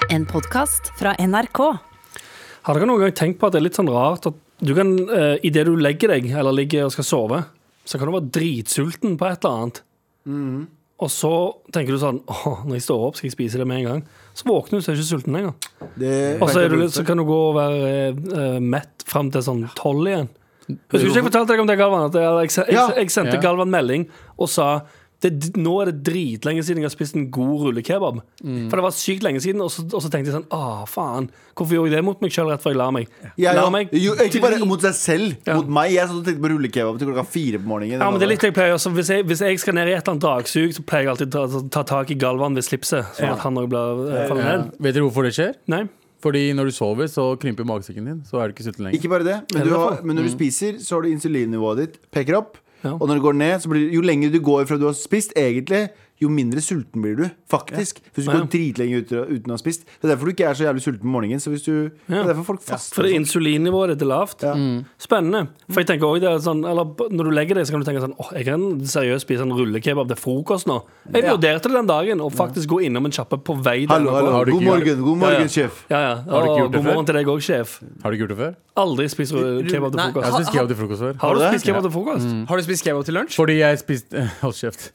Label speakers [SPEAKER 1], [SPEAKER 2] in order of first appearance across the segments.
[SPEAKER 1] En podcast fra NRK.
[SPEAKER 2] Har dere noen gang tenkt på at det er litt sånn rart at du kan, i det du legger deg eller ligger og skal sove, så kan du være dritsulten på et eller annet. Og så tenker du sånn, når jeg står opp skal jeg spise det med en gang. Så våkner du, så er du ikke sulten lenger. Og så kan du gå og være mett frem til sånn 12 igjen. Husker du ikke jeg fortalte deg om det, Galvan? At jeg sendte Galvan melding og sa nå er det dritlenge siden jeg har spist en god rullekebab. For det var sykt lenge siden. Og så tenkte jeg sånn, faen, hvorfor gjorde jeg det mot meg selv rett før jeg la meg? La meg
[SPEAKER 3] jo, ikke bare mot seg selv, mot meg. Jeg tenkte på rullekebab til klokka 4 på morgenen.
[SPEAKER 2] Ja, men det er litt jeg pleier også. Hvis jeg skal ned i et eller annet dragsug, så pleier jeg alltid å ta tak i Galvan ved slipset, sånn at han også blir fallet ned.
[SPEAKER 4] Vet dere hvorfor det skjer?
[SPEAKER 2] Nei.
[SPEAKER 4] Fordi når du sover, så krymper magesekken din. Så er du ikke sulten lenger.
[SPEAKER 3] Ikke bare det, men når du spiser, så har du insulinnivået ditt peker opp.
[SPEAKER 2] Ja.
[SPEAKER 3] Og når det går ned, så blir jo lenger du går fra du har spist, egentlig, jo mindre sulten blir du, faktisk. Hvis du går dritlenge uten å ha spist. Det er derfor du ikke er så jævlig sulten på morgenen. Så hvis du, det er derfor folk faster.
[SPEAKER 2] For det insulinnivået ditt er lavt. Spennende. For jeg tenker også det er sånn, eller når du legger deg, så kan du tenke sånn, jeg kan seriøst spise en rullekebab til frokost nå. Jeg vurderte det den dagen, og faktisk gå innom en kjappe på vei.
[SPEAKER 3] Hallo, god morgen, sjef.
[SPEAKER 2] Har du ikke gjort det før? God morgen til deg også, sjef.
[SPEAKER 4] Har du ikke gjort det før?
[SPEAKER 2] Aldri spist kebab til frokost.
[SPEAKER 4] Jeg har spist kebab til frokost før.
[SPEAKER 2] Har du spist kebab til frokost?
[SPEAKER 5] Har du spist kebab til lunsj?
[SPEAKER 4] Fordi jeg spiste hold kjeft.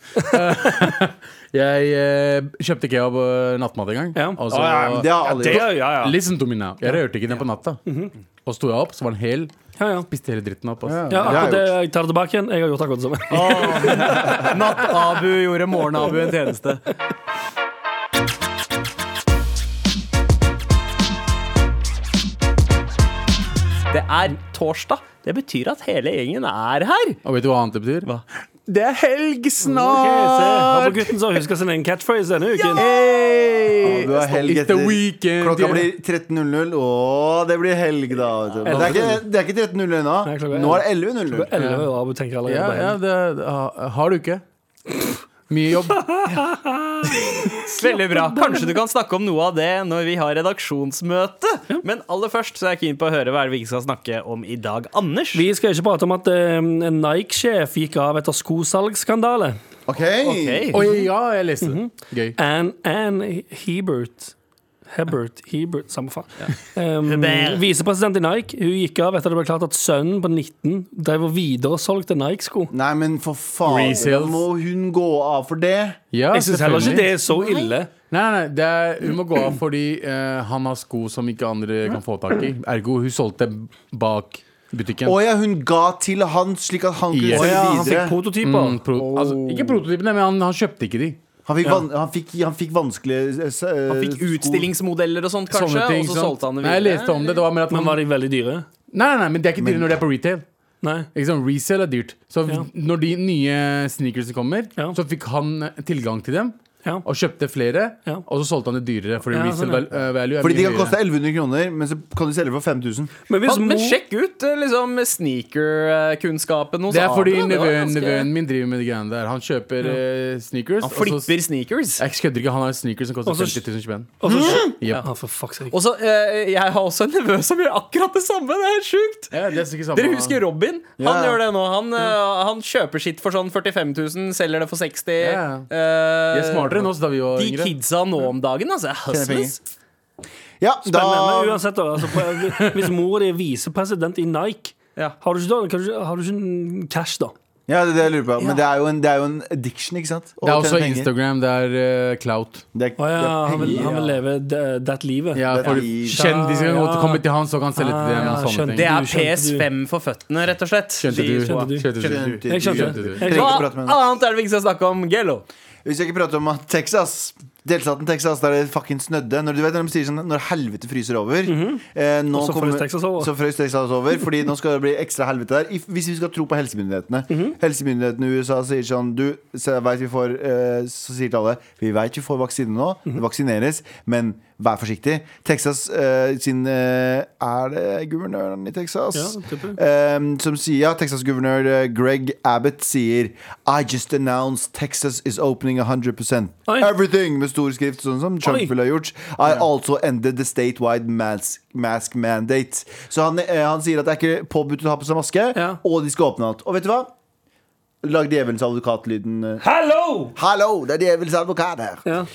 [SPEAKER 4] Jeg kjøpte kebab nattmat en gang.
[SPEAKER 3] Det har alle gjort.
[SPEAKER 4] Listen to me now. Jeg rørte ikke den på natta. Og sto jeg opp, så var den hel. Spiste hele dritten opp.
[SPEAKER 2] Akkurat det, jeg tar det tilbake igjen. Jeg har gjort akkurat det samme.
[SPEAKER 5] Natt-Abu gjorde morgen-Abu en tjeneste. Det er torsdag. Det betyr at hele gjengen er her.
[SPEAKER 4] Og vet du hva annet det betyr?
[SPEAKER 5] Hva? Det er helg snart!
[SPEAKER 2] Hør på gutten som husker sin egen catchphrase denne uken.
[SPEAKER 3] Du har helg
[SPEAKER 4] It's the weekend.
[SPEAKER 3] Klokka blir 13.00. Det blir helg da. Det er ikke 13.00 ennå. Nå er det 11.00.
[SPEAKER 2] 11, og Abu tenker allerede
[SPEAKER 4] har du ikke? Mye jobb.
[SPEAKER 5] Veldig bra. Kanskje du kan snakke om noe av det når vi har redaksjonsmøte. Men aller først så er jeg keen på å høre hva er det vi skal snakke om i dag. Anders?
[SPEAKER 2] Vi skal ikke prate om at en Nike-sjef gikk av etter skosalgsskandale.
[SPEAKER 3] Ok.
[SPEAKER 4] Ja, jeg leste det. Gøy.
[SPEAKER 2] Anne Hebert, samme faen. Visepresident i Nike. Hun gikk av etter det ble klart at sønnen på 19 drev og videresolgte Nike-sko.
[SPEAKER 3] Nei, men for faen, må hun gå av for det?
[SPEAKER 4] Ja,
[SPEAKER 2] jeg synes heller ikke det er så ille.
[SPEAKER 4] Nei, hun må gå av fordi han har sko som ikke andre kan få tak i. Ergo, hun solgte bak butikken.
[SPEAKER 3] Hun ga til han slik at han kunne selge videre.
[SPEAKER 2] Han fikk prototyper.
[SPEAKER 4] Ikke prototypene, men han kjøpte ikke de.
[SPEAKER 3] Han fikk vanskelige
[SPEAKER 5] Han fikk utstillingsmodeller og sånt, kanskje. Og så solgte han det videre.
[SPEAKER 4] Nei, jeg leste om det,
[SPEAKER 2] men var de veldig dyre?
[SPEAKER 4] Nei, men det er ikke dyre når det er på retail.
[SPEAKER 2] Nei.
[SPEAKER 4] Resale er dyrt. Så når de nye sneakersene kommer, så fikk han tilgang til dem. Og kjøpte flere, og så solgte han det dyrere. Fordi resale value er
[SPEAKER 3] fordi de kan koste 1100 kroner, men så kan de selge for 5000.
[SPEAKER 5] Men sjekk ut liksom sneaker-kunnskapen hos
[SPEAKER 4] det er fordi nevøen min driver med de greiene der. Han kjøper sneakers.
[SPEAKER 5] Han flipper sneakers.
[SPEAKER 4] Jeg kødder ikke, han har sneakers som koster 50 000 spenn.
[SPEAKER 5] Og så jeg har også en nevø som gjør akkurat det samme. Det er helt sjukt. Dere husker Robin? Han gjør det nå. Han kjøper sitt for sånn 45 000, selger det for 60 000.
[SPEAKER 4] Jeg er smartere enn oss da vi var yngre.
[SPEAKER 5] De kidsa nå om dagen, altså, hustles.
[SPEAKER 2] Spennende, men uansett da, hvis mor er visepresident i Nike, har du ikke cash da?
[SPEAKER 3] Ja, det er det jeg lurer på. Men det er jo en addiction, ikke sant?
[SPEAKER 4] Det er også Instagram, det er clout.
[SPEAKER 2] Han vil leve that livet.
[SPEAKER 4] Ja, for kjendiser kan komme til han, så kan han selge til dem og sånne ting.
[SPEAKER 5] Det er PS5 for føttene, rett og slett.
[SPEAKER 4] Skjønte du?
[SPEAKER 2] Jeg skjønte.
[SPEAKER 5] Hva annet er det vi ikke skal snakke om, Gelo?
[SPEAKER 3] Hvis jeg ikke prater om at delstaten Texas, der det fucking snødde. Når de sier sånn, når helvete fryser over,
[SPEAKER 2] så
[SPEAKER 3] frøs Texas over. Fordi nå skal det bli ekstra helvete der. Hvis vi skal tro på helsemyndighetene. Helsemyndighetene i USA sier sånn, så sier til alle, vi vet vi får vaksine nå, det vaksineres, men vær forsiktig. Texas er det guvernøren i Texas? Som sier, Texas-guvernør Greg Abbott sier, I just announced Texas is opening 100%. Everything med stor skrift, sånn som Trump ville ha gjort. I also ended the statewide mask mandate. Så han sier at det er ikke påbudt å ha på seg maske, og de skal åpne alt. Og vet du hva? Lag djevelens advokatlyden.
[SPEAKER 2] Hallo!
[SPEAKER 3] Det djevelens advokat her.
[SPEAKER 2] Ja.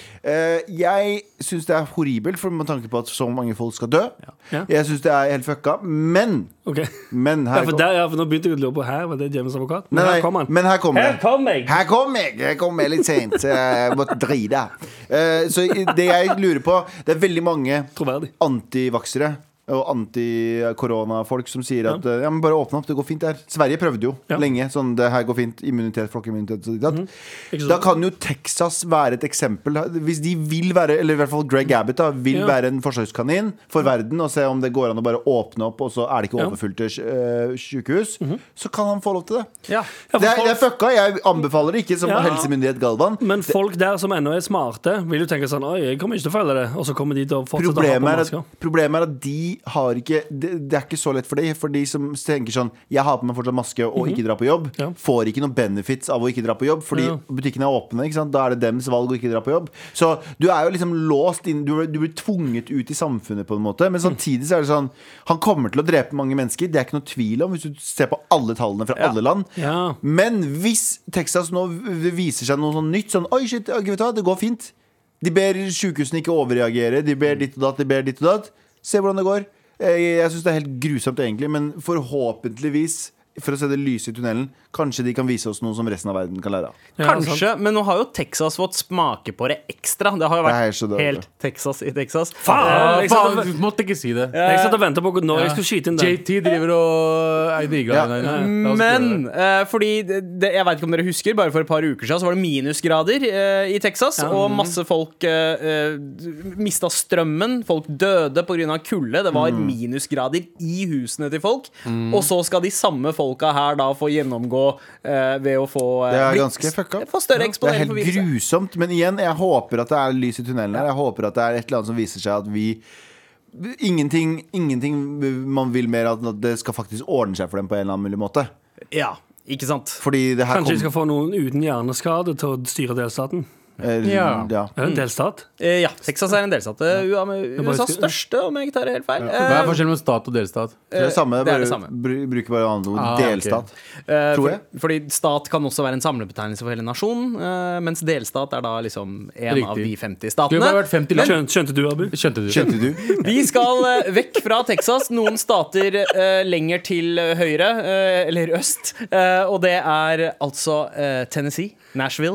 [SPEAKER 3] Jeg synes det horribelt, for med tanke på at så mange folk skal dø.
[SPEAKER 2] Ja.
[SPEAKER 3] Jeg synes det helt fucka. Men her
[SPEAKER 2] for nå begynte jeg å lure på her var det djevelens advokat. Men
[SPEAKER 3] Nei,
[SPEAKER 2] her kom han.
[SPEAKER 3] Men her kom
[SPEAKER 2] Her kom jeg.
[SPEAKER 3] Jeg kom litt sent. Jeg måtte drite. Så det jeg lurer på, det er veldig mange antivaksere og anti-korona-folk som sier at men bare åpne opp, det går fint der. Sverige prøvde jo lenge, sånn det her går fint, immunitet, flokkimmunitet Da kan jo Texas være et eksempel. Hvis de vil være, eller i hvert fall Greg Abbott da, vil være en forsøkskanin for verden og se om det går an å bare åpne opp, og så er det ikke overfylte sykehus, så kan han få lov til det. Det er fucka, jeg anbefaler det ikke som helsemyndighet Galvan.
[SPEAKER 2] Men folk der som ennå er smarte vil jo tenke sånn, jeg kommer ikke til å følge det, og så kommer de til å fortsette å ha på masker.
[SPEAKER 3] Problemet er at de har ikke det er ikke så lett for de som tenker sånn jeg har på meg fortsatt maske og ikke drar på jobb får ikke noen benefits av å ikke dra på jobb fordi butikkene er åpne, ikke sant? Da er det dems valg å ikke dra på jobb, så du er jo liksom låst inn, du blir tvunget ut i samfunnet på en måte, men samtidig så er det sånn han kommer til å drepe mange mennesker, det er ikke noe tvil om hvis du ser på alle tallene fra alle land men hvis Texas nå viser seg noe sånn nytt, sånn oi shit, vet du hva, det går fint de ber sykehusene ikke overreagere, de ber ditt og datt se hvordan det går. Jeg synes det er helt grusomt egentlig, men forhåpentligvis for å se det lyse i tunnelen, kanskje de kan vise oss noe som resten av verden kan lære av.
[SPEAKER 5] Kanskje, men nå har jo Texas fått smake på det ekstra. Det har jo vært helt Texas i Texas.
[SPEAKER 4] Faen, du måtte ikke si det.
[SPEAKER 2] Jeg satt og ventet på når jeg skulle skyte inn det.
[SPEAKER 4] JT driver og eidiga
[SPEAKER 5] men, fordi jeg vet ikke om dere husker, bare for et par uker siden så var det minusgrader i Texas, og masse folk mistet strømmen, folk døde på grunn av kulde, det var minusgrader i husene til folk, og så skal de samme folka her da få gjennomgå ved å få
[SPEAKER 3] det er ganske fucka.
[SPEAKER 5] Få større eksponering.
[SPEAKER 3] Det er helt grusomt, men igjen, jeg håper at det er lys i tunnelen her. Jeg håper at det er et eller annet som viser seg at vi ingenting man vil mer at det skal faktisk ordne seg for dem på en eller annen mulig måte.
[SPEAKER 5] Ja, ikke sant?
[SPEAKER 3] Fordi det her
[SPEAKER 2] kanskje de skal få noen uten hjerneskade til å styre delstaten. Er det en delstat?
[SPEAKER 5] Ja, Texas er en delstat. USAs største, om jeg ikke tar det helt feil.
[SPEAKER 4] Hva er forskjellen med stat og delstat?
[SPEAKER 3] Det er det samme,
[SPEAKER 5] det er det samme.
[SPEAKER 3] Bruker bare andre ord. Delstat, tror jeg.
[SPEAKER 5] Fordi stat kan også være en samlebetegnelse for hele nasjonen, mens delstat er da liksom en av de 50 statene.
[SPEAKER 4] Du har vært 50 land.
[SPEAKER 2] Skjønte du, Abu?
[SPEAKER 3] Skjønte du?
[SPEAKER 5] Vi skal vekk fra Texas, noen stater lenger til høyre, eller øst, og det er altså Tennessee, Nashville.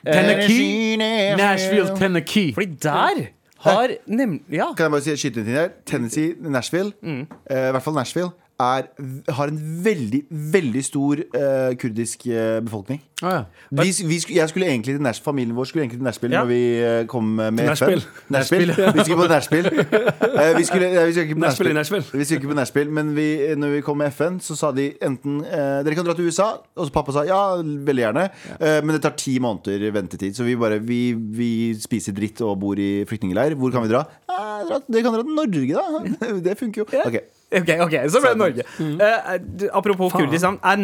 [SPEAKER 4] Nashville, Tennessee.
[SPEAKER 5] Fordi der har
[SPEAKER 3] Kan jeg bare skyte en ting der? Tennessee, Nashville, i hvert fall Nashville har en veldig, veldig stor kurdisk befolkning. Jeg skulle egentlig til Nashville. Familien vår skulle egentlig til Nashville når vi kom med FN. Nashville. Vi skulle på Nashville. Vi skulle ikke på Nashville, men når vi kom med FN, så sa de enten dere kan dra til USA, og så pappa sa ja, veldig gjerne, men det tar 10 måneder ventetid. Så vi spiser dritt og bor i flyktningeleir. Hvor kan vi dra? Dere kan dra til Norge, da. Det funker jo.
[SPEAKER 5] Ok, så ble det Norge. Apropos Kurdistan, er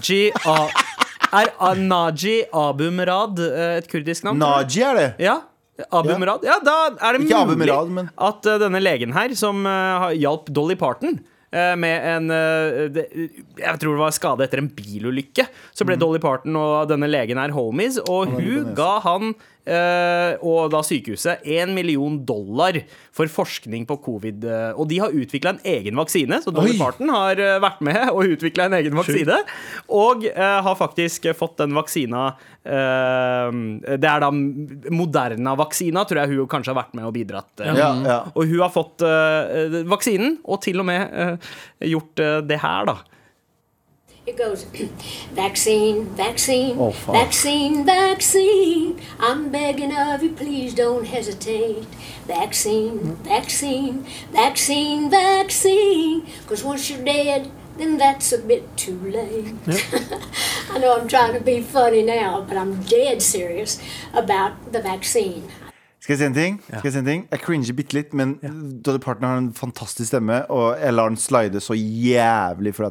[SPEAKER 5] Naji Abu Murad et kurdisk navn?
[SPEAKER 3] Naji er det?
[SPEAKER 5] Ja, Abu Murad. Ja, da er det
[SPEAKER 3] ikke
[SPEAKER 5] mulig
[SPEAKER 3] Abu Murad,
[SPEAKER 5] at denne legen her, som hjalp Dolly Parton med en jeg tror det var skade etter en bilulykke, så ble Dolly Parton og denne legen her homies, og hun ga han og da sykehuset $1 million for forskning på covid, og de har utviklet en egen vaksine, så Dolly Parton har vært med og utviklet en egen vaksine, og har faktisk fått den vaksina, det er da Moderna-vaksina, tror jeg hun kanskje har vært med og bidratt, og hun har fått vaksinen, og til og med gjort det her da.
[SPEAKER 6] It goes, vaccine, vaccine, vaccine, vaccine. I'm begging of you, please don't hesitate. Vaccine, vaccine, vaccine, vaccine. Because once you're dead, then that's a bit too late. I know I'm trying to be funny now, but I'm dead serious about the vaccine.
[SPEAKER 3] Skal jeg si en ting? Jeg cringer bitte litt, men Dolly Parton har en fantastisk stemme, og jeg lar den slide så jævlig for at det er henne.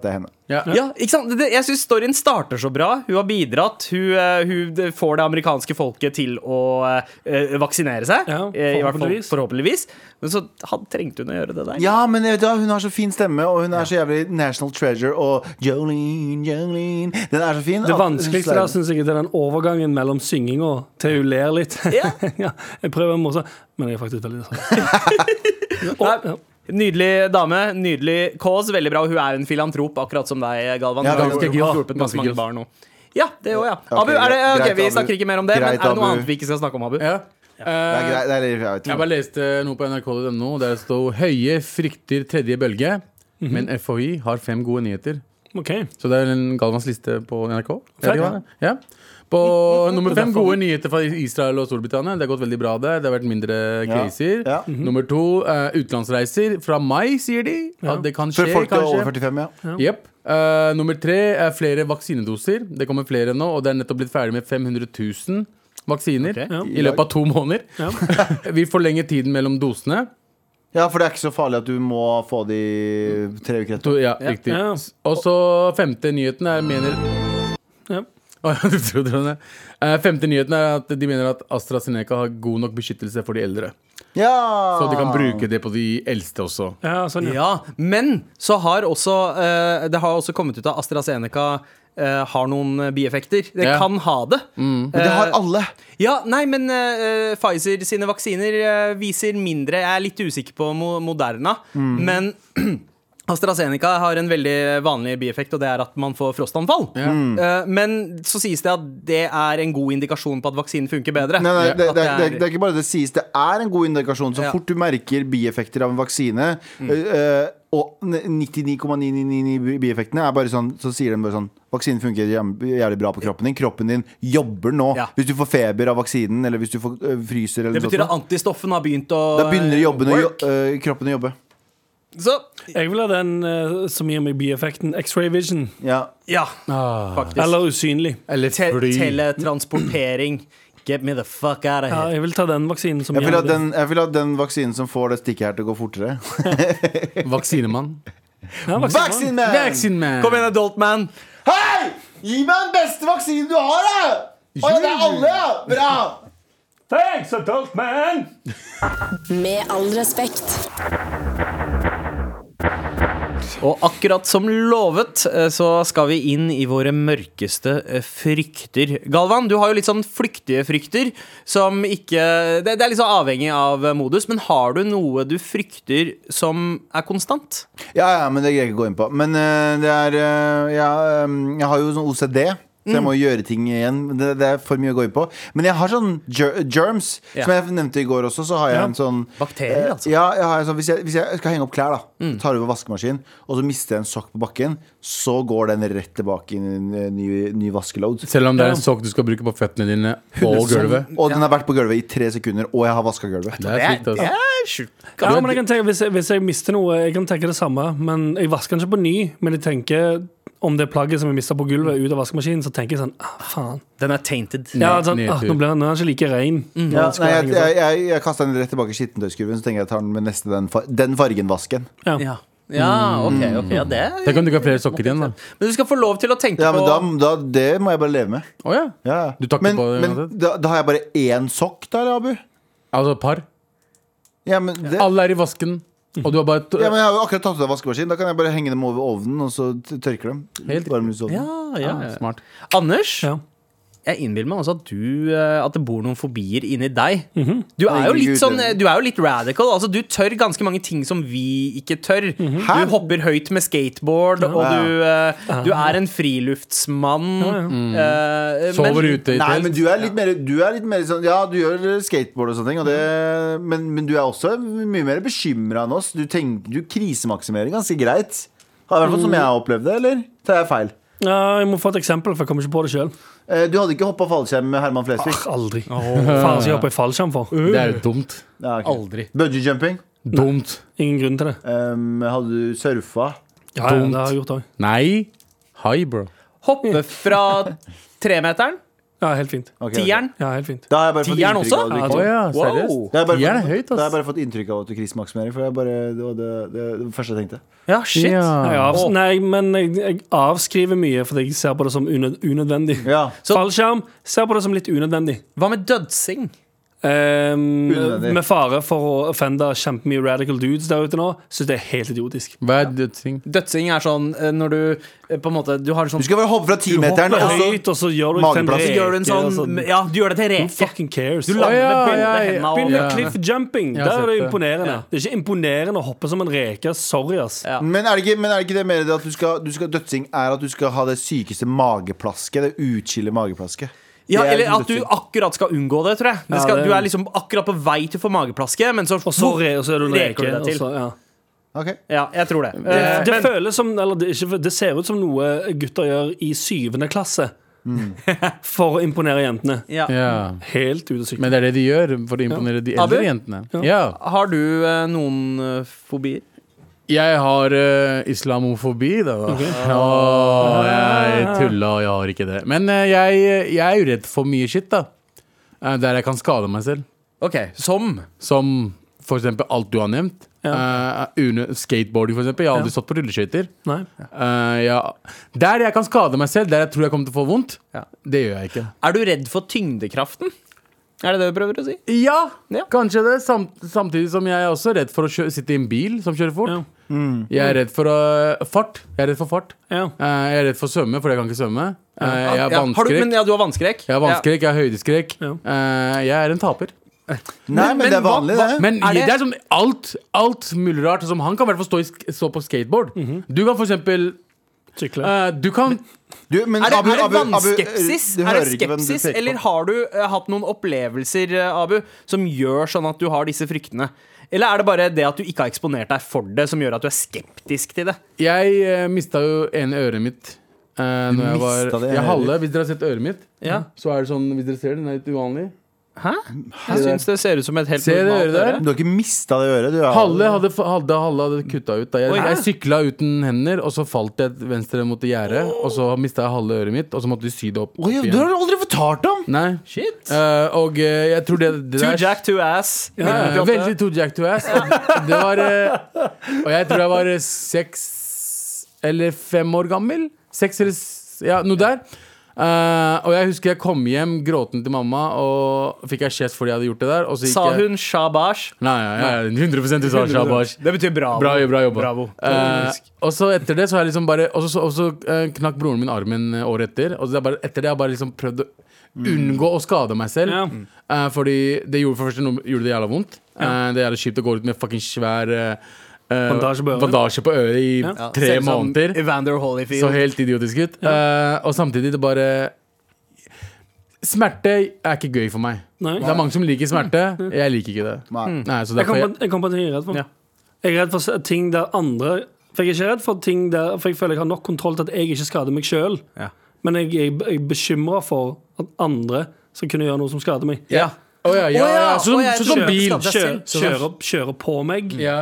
[SPEAKER 5] Ja, ikke sant? Jeg synes storyen starter så bra. Hun har bidratt. Hun får det amerikanske folket til å vaksinere seg. I hvert fall forhåpentligvis. Men så trengte hun å gjøre det der.
[SPEAKER 3] Ja, men vet du, hun har så fin stemme, og hun er så jævlig national treasure. Og Jolene, den er så fin.
[SPEAKER 2] Det vanskeligste der synes jeg er den overgangen mellom synginga til hun ler litt. Jeg prøver å morse, men jeg er faktisk veldig
[SPEAKER 5] sånn. Nydelig dame, nydelig cause, veldig bra. Hun er en filantrop, akkurat som deg, Galvan.
[SPEAKER 4] Ja,
[SPEAKER 5] hun har hjulpet ganske mange barn nå. Ja, det også, ja. Abu, greit, vi snakker ikke mer om det. Greit, men er det noe annet vi ikke skal snakke om, Abu?
[SPEAKER 4] Ja.
[SPEAKER 3] Jeg
[SPEAKER 4] bare leste noe på NRK.no der det stod Høie frykter tredje bølge, men FHI har 5 gode nyheter. Så det er en Galvans liste på NRK. Ja. På nummer 5, gode nyheter fra Israel og Storbritannia. Det har gått veldig bra der. Det har vært mindre caser. Nummer 2, utenlandsreiser fra mai, sier de. At det kan skje,
[SPEAKER 3] for folk
[SPEAKER 4] kanskje.
[SPEAKER 3] Over 45,
[SPEAKER 4] Yep. Nummer 3 er flere vaksinedoser. Det kommer flere nå, og det er nettopp blitt ferdig med 500 000 vaksiner i løpet av 2 måneder. Vi forlenger tiden mellom dosene.
[SPEAKER 3] Ja, for det er ikke så farlig at du må få de 3 uker etter.
[SPEAKER 4] Ja, riktig. Og så 5. nyheten er femte nyheten er at de mener at AstraZeneca har god nok beskyttelse for de eldre. Så de kan bruke det på de eldste også.
[SPEAKER 5] Men så har også det har også kommet ut av AstraZeneca har noen bieffekter. Det kan ha det.
[SPEAKER 3] Men det har alle.
[SPEAKER 5] Men Pfizer sine vaksiner viser mindre. Jeg er litt usikker på Moderna, men AstraZeneca har en veldig vanlig bieffekt, og det er at man får frostanfall. Men så sies det at det er en god indikasjon på at vaksinen funker bedre.
[SPEAKER 3] Nei, det er ikke bare det sies. Det er en god indikasjon. Så fort du merker bieffekter av en vaksine, og 99,99 bieffektene er bare sånn, så sier de bare sånn: vaksinen funker jævlig bra på kroppen din. Kroppen din jobber nå. Hvis du får feber av vaksinen, eller hvis du får fryser eller
[SPEAKER 5] det betyr at antistoffen har begynt å
[SPEAKER 3] da begynner kroppen å jobbe.
[SPEAKER 5] Så
[SPEAKER 2] jeg vil ha den som gir meg bieffekten X-ray vision.
[SPEAKER 5] Faktisk.
[SPEAKER 2] Eller usynlig.
[SPEAKER 4] Eller
[SPEAKER 5] teletransportering. Get me the fuck out of here.
[SPEAKER 2] Jeg vil ta den vaksinen som
[SPEAKER 3] jeg vil ha den vaksinen som får det stikket her til å gå fortere.
[SPEAKER 4] Vaksinemann.
[SPEAKER 3] Vaksineman!
[SPEAKER 5] Kom igjen, adult man.
[SPEAKER 3] Hei! Gi meg den beste vaksinen du har, da! Det er alle, bra!
[SPEAKER 2] Thanks, adult man!
[SPEAKER 1] Med all respekt.
[SPEAKER 5] Og akkurat som lovet så skal vi inn i våre mørkeste frykter. Galvan, du har jo litt sånn flyktige frykter som ikke det er litt så avhengig av modus. Men har du noe du frykter som er konstant?
[SPEAKER 3] Ja, men det greier jeg ikke å gå inn på. Men det er jeg har jo sånn OCD. Så jeg må gjøre ting igjen. Det er for mye å gå inn på. Men jeg har sånn germs. Som jeg nevnte i går også, så har jeg en sånn
[SPEAKER 5] bakterier, altså.
[SPEAKER 3] Jeg har sånn, hvis jeg skal henge opp klær, da, tar over vaskemaskin, og så mister jeg en sokk på bakken, så går den rett tilbake i en ny vaskeload.
[SPEAKER 4] Selv om det er en sokk du skal bruke på føttene dine og gulvet.
[SPEAKER 3] Og den har vært på gulvet i 3 sekunder, og jeg har vasket gulvet.
[SPEAKER 4] Det er sykt, altså.
[SPEAKER 5] Sjukt.
[SPEAKER 2] Men jeg kan tenke, hvis jeg mister noe, jeg kan tenke det samme. Men jeg vasker den ikke på ny. Men jeg tenker om det plagget som jeg mistet på gulvet ut av vaskemaskinen, så tenker jeg sånn, faen.
[SPEAKER 5] Den er tainted.
[SPEAKER 2] Sånn, nå blir den ikke like ren.
[SPEAKER 3] Jeg kastet den rett tilbake i skittentøyskurven, så tenker jeg tar den med neste den fargenvasken.
[SPEAKER 5] Ok. Ja, det
[SPEAKER 4] Da kan du ikke ha flere sokker igjen, da.
[SPEAKER 5] Men du skal få lov til å tenke på
[SPEAKER 3] men det må jeg bare leve med.
[SPEAKER 4] Du takker på det.
[SPEAKER 3] Men da har jeg bare 1 sokk der, Abu.
[SPEAKER 4] Altså par. Alle er i vasken. Og du har bare
[SPEAKER 3] men jeg har jo akkurat tatt ut av vaskemaskinen. Da kan jeg bare henge dem over ovnen, og så tørker dem.
[SPEAKER 4] Helt
[SPEAKER 5] smart. Anders, jeg innbiller meg også at det bor noen fobier inni deg. Du er jo litt sånn, du er jo litt radical. Altså, du tør ganske mange ting som vi ikke tør. Du hopper høyt med skateboard, og du er en friluftsmann.
[SPEAKER 4] Sover ute i telt.
[SPEAKER 3] Nei, men du er litt mer sånn, ja, du gjør skateboard og sånne ting, og men du er også mye mer bekymret enn oss. Du krisemaksimerer ganske greit. I hvert fall som jeg har opplevd det, eller? Tar jeg feil?
[SPEAKER 2] Jeg må få et eksempel, for jeg kommer ikke på det selv.
[SPEAKER 3] Du hadde ikke hoppet fallskjerm med Herman Flesvig?
[SPEAKER 2] Aldri. Faen skal jeg hoppe i fallskjerm for?
[SPEAKER 4] Det er jo dumt.
[SPEAKER 5] Aldri.
[SPEAKER 3] Bungee jumping?
[SPEAKER 4] Dumt.
[SPEAKER 2] Ingen grunn til det.
[SPEAKER 3] Hadde du surfa?
[SPEAKER 2] Ja, det har jeg gjort også.
[SPEAKER 4] Nei. Hi, bro.
[SPEAKER 5] Hoppe fra 3-meteren?
[SPEAKER 2] Ja, helt fint.
[SPEAKER 5] Tieren?
[SPEAKER 2] Ja, helt fint.
[SPEAKER 3] Da har jeg bare fått
[SPEAKER 5] Tieren
[SPEAKER 3] inntrykk
[SPEAKER 5] også?
[SPEAKER 3] av at du
[SPEAKER 4] Å
[SPEAKER 3] ikke
[SPEAKER 4] ja, seriøst?
[SPEAKER 5] Wow.
[SPEAKER 3] Da har jeg bare
[SPEAKER 4] Tieren er
[SPEAKER 3] fått-
[SPEAKER 4] høyt,
[SPEAKER 3] da har jeg
[SPEAKER 4] ass.
[SPEAKER 3] bare fått inntrykk av at du krisemaksimering. For det var det første jeg tenkte.
[SPEAKER 5] Ja, shit.
[SPEAKER 4] Ja.
[SPEAKER 2] Nei, men jeg avskriver mye fordi jeg ser på det som unødvendig.
[SPEAKER 3] Ja.
[SPEAKER 2] Fallskjerm ser på det som litt unødvendig.
[SPEAKER 5] Hva med dødsing?
[SPEAKER 3] Unødvendig.
[SPEAKER 2] Med fare for å offende kjempemye radical dudes der ute nå, synes det er helt idiotisk.
[SPEAKER 4] Hva er dødsing?
[SPEAKER 5] Dødsing er sånn når du på en måte Du har en sånn
[SPEAKER 3] Du skal bare hoppe fra 10-meteren,
[SPEAKER 2] Du
[SPEAKER 3] og
[SPEAKER 2] hopper
[SPEAKER 3] så
[SPEAKER 2] høyt, og så gjør du det til en
[SPEAKER 3] mageplask.
[SPEAKER 2] reke.
[SPEAKER 5] Så gjør du en sånn
[SPEAKER 2] altså,
[SPEAKER 5] Ja, du gjør det til
[SPEAKER 2] who
[SPEAKER 5] reke.
[SPEAKER 2] fucking cares?
[SPEAKER 5] Du lander
[SPEAKER 4] ja,
[SPEAKER 5] med begge
[SPEAKER 4] ja,
[SPEAKER 5] hendene
[SPEAKER 2] Begynn
[SPEAKER 5] og
[SPEAKER 2] med
[SPEAKER 3] Ja.
[SPEAKER 2] cliff jumping.
[SPEAKER 4] Jeg har
[SPEAKER 2] Der er det
[SPEAKER 4] sett det.
[SPEAKER 2] imponerende.
[SPEAKER 5] Ja.
[SPEAKER 2] Det er ikke imponerende å hoppe som en reke. Sorry, ass.
[SPEAKER 5] Ja.
[SPEAKER 3] Men er det ikke det mer det at du skal dødsing er at du skal ha det sykeste mageplasket? Det utskille mageplasket?
[SPEAKER 5] Ja,
[SPEAKER 3] Det er
[SPEAKER 5] eller
[SPEAKER 3] liksom
[SPEAKER 5] at du
[SPEAKER 3] dødsing.
[SPEAKER 5] akkurat skal unngå det, tror jeg.
[SPEAKER 2] Ja, det-
[SPEAKER 5] Du er liksom akkurat på vei til å få mageplaske, men så
[SPEAKER 2] Og så er du en
[SPEAKER 5] reker
[SPEAKER 2] reke.
[SPEAKER 5] du deg
[SPEAKER 2] og
[SPEAKER 5] til.
[SPEAKER 2] så, ja.
[SPEAKER 3] Ok.
[SPEAKER 5] Ja, jeg tror det.
[SPEAKER 2] Det føles som Eller det ser ut som noe gutter gjør i 7. klasse for å imponere jentene.
[SPEAKER 5] Ja.
[SPEAKER 4] Ja.
[SPEAKER 2] Helt ute å sykle.
[SPEAKER 4] Men det er det de gjør for å imponere de
[SPEAKER 5] Abu?
[SPEAKER 4] eldre jentene. Ja.
[SPEAKER 5] Har du noen fobier?
[SPEAKER 4] Jeg har islamofobi, da. Jeg tulla, og jeg har ikke det. Men jeg er jo redd for mye shit, da. Der jeg kan skade meg selv.
[SPEAKER 5] Ok, som
[SPEAKER 4] Som for eksempel alt du har nevnt. Skateboarding, for eksempel. Jeg har aldri stått på rulleskøyter.
[SPEAKER 2] Nei.
[SPEAKER 4] Der jeg kan skade meg selv, der jeg tror jeg kommer til å få vondt,
[SPEAKER 5] Ja.
[SPEAKER 4] det gjør jeg ikke.
[SPEAKER 5] Er du redd for tyngdekraften? Er det det du prøver å si?
[SPEAKER 4] Ja,
[SPEAKER 5] Ja.
[SPEAKER 4] kanskje det. Samtidig som jeg er også redd for å sitte i en bil som kjører fort.
[SPEAKER 2] Ja.
[SPEAKER 4] Jeg er redd for fart. Jeg er redd for fart.
[SPEAKER 2] Ja.
[SPEAKER 4] Jeg er redd for svømme, for jeg kan ikke svømme. Jeg har
[SPEAKER 5] Ja, har du,
[SPEAKER 4] vannskrekk.
[SPEAKER 5] men ja, du har vannskrekk?
[SPEAKER 4] Jeg har vannskrekk, jeg har høydeskrekk.
[SPEAKER 2] Ja.
[SPEAKER 4] Jeg er en taper.
[SPEAKER 3] Nei, men det er vanlig, det.
[SPEAKER 4] Men
[SPEAKER 5] Er det-
[SPEAKER 4] det er sånn alt mulig rart. Som han kan i hvert fall stå på skateboard. Du kan for eksempel
[SPEAKER 2] Sykle.
[SPEAKER 4] Du kan
[SPEAKER 3] Du, men
[SPEAKER 5] Er det,
[SPEAKER 3] Abu,
[SPEAKER 5] er det
[SPEAKER 3] Abu, Abu,
[SPEAKER 5] vannskepsis?
[SPEAKER 3] du
[SPEAKER 5] Er
[SPEAKER 3] hører
[SPEAKER 5] det
[SPEAKER 3] ikke hvem du
[SPEAKER 5] skepsis
[SPEAKER 3] peker på.
[SPEAKER 5] eller har du hatt noen opplevelser, Abu, som gjør sånn at du har disse fryktene? Eller er det bare det at du ikke har eksponert deg for det, som gjør at du er skeptisk til det?
[SPEAKER 4] Jeg mista jo ene øret mitt. Når jeg var
[SPEAKER 3] mistet det ene
[SPEAKER 4] halve. Hvis dere har sett øret mitt,
[SPEAKER 5] Ja.
[SPEAKER 4] så er det sånn. Hvis dere ser det, den er litt uvanlig.
[SPEAKER 5] Hæ? Jeg syns det ser ut som et helt
[SPEAKER 4] Ser det
[SPEAKER 5] normalt
[SPEAKER 4] øret der?
[SPEAKER 3] Du har ikke mista det øret? Du har
[SPEAKER 4] Halve hadde kutta ut. Da
[SPEAKER 5] Oi, hæ?
[SPEAKER 4] jeg sykla uten hender, og så falt jeg venstre mot gjerdet. Og så mista jeg halve øret mitt, og så måtte de sy det opp.
[SPEAKER 3] Oi,
[SPEAKER 4] opp
[SPEAKER 3] du
[SPEAKER 4] igjen.
[SPEAKER 3] har aldri fortalt om!
[SPEAKER 4] Nei.
[SPEAKER 5] Shit.
[SPEAKER 4] Og jeg tror det
[SPEAKER 5] Two
[SPEAKER 4] der
[SPEAKER 5] jack, two ass.
[SPEAKER 4] Veldig to jack to ass. Og det var Og jeg tror jeg var 6 eller 5 år gammel. 6 eller ja, noe der. Og jeg husker jeg kom hjem gråtende til mamma, og fikk jeg kjeft fordi jeg hadde gjort det der. Og så gikk
[SPEAKER 5] Sa
[SPEAKER 4] jeg,
[SPEAKER 5] hun shabash?
[SPEAKER 4] Nei, 100% du sa shabash.
[SPEAKER 5] Det betyr bravo.
[SPEAKER 4] Bra jobba.
[SPEAKER 5] Bravo.
[SPEAKER 4] Og så etter det så har jeg liksom bare Og så knakk broren min armen året etter. Og så etter det har jeg bare liksom prøvd å unngå å skade meg selv.
[SPEAKER 2] Ja.
[SPEAKER 4] Fordi det gjorde for det første gjorde det jævla vondt. Det er jævla kjipt å gå ut med fucking svær bandasje på øret i 3 måneder.
[SPEAKER 5] Evander Holyfield.
[SPEAKER 4] Så helt idiotisk ut. Og samtidig det bare Smerte er ikke gøy for meg.
[SPEAKER 2] Nei.
[SPEAKER 4] Det er mange som liker smerte. Jeg liker ikke det. Nei, så
[SPEAKER 2] Jeg
[SPEAKER 4] derfor
[SPEAKER 2] kom på en ting jeg er redd for.
[SPEAKER 5] Ja.
[SPEAKER 2] Jeg er redd for ting der andre For jeg er ikke redd for ting der For jeg føler jeg har nok kontroll til at jeg ikke skader meg selv.
[SPEAKER 5] Ja.
[SPEAKER 2] Men jeg er bekymret for at andre skal kunne gjøre noe som skader meg.
[SPEAKER 5] Ja.
[SPEAKER 4] Sånn som bil.
[SPEAKER 2] Kjøre på meg.
[SPEAKER 4] Ja.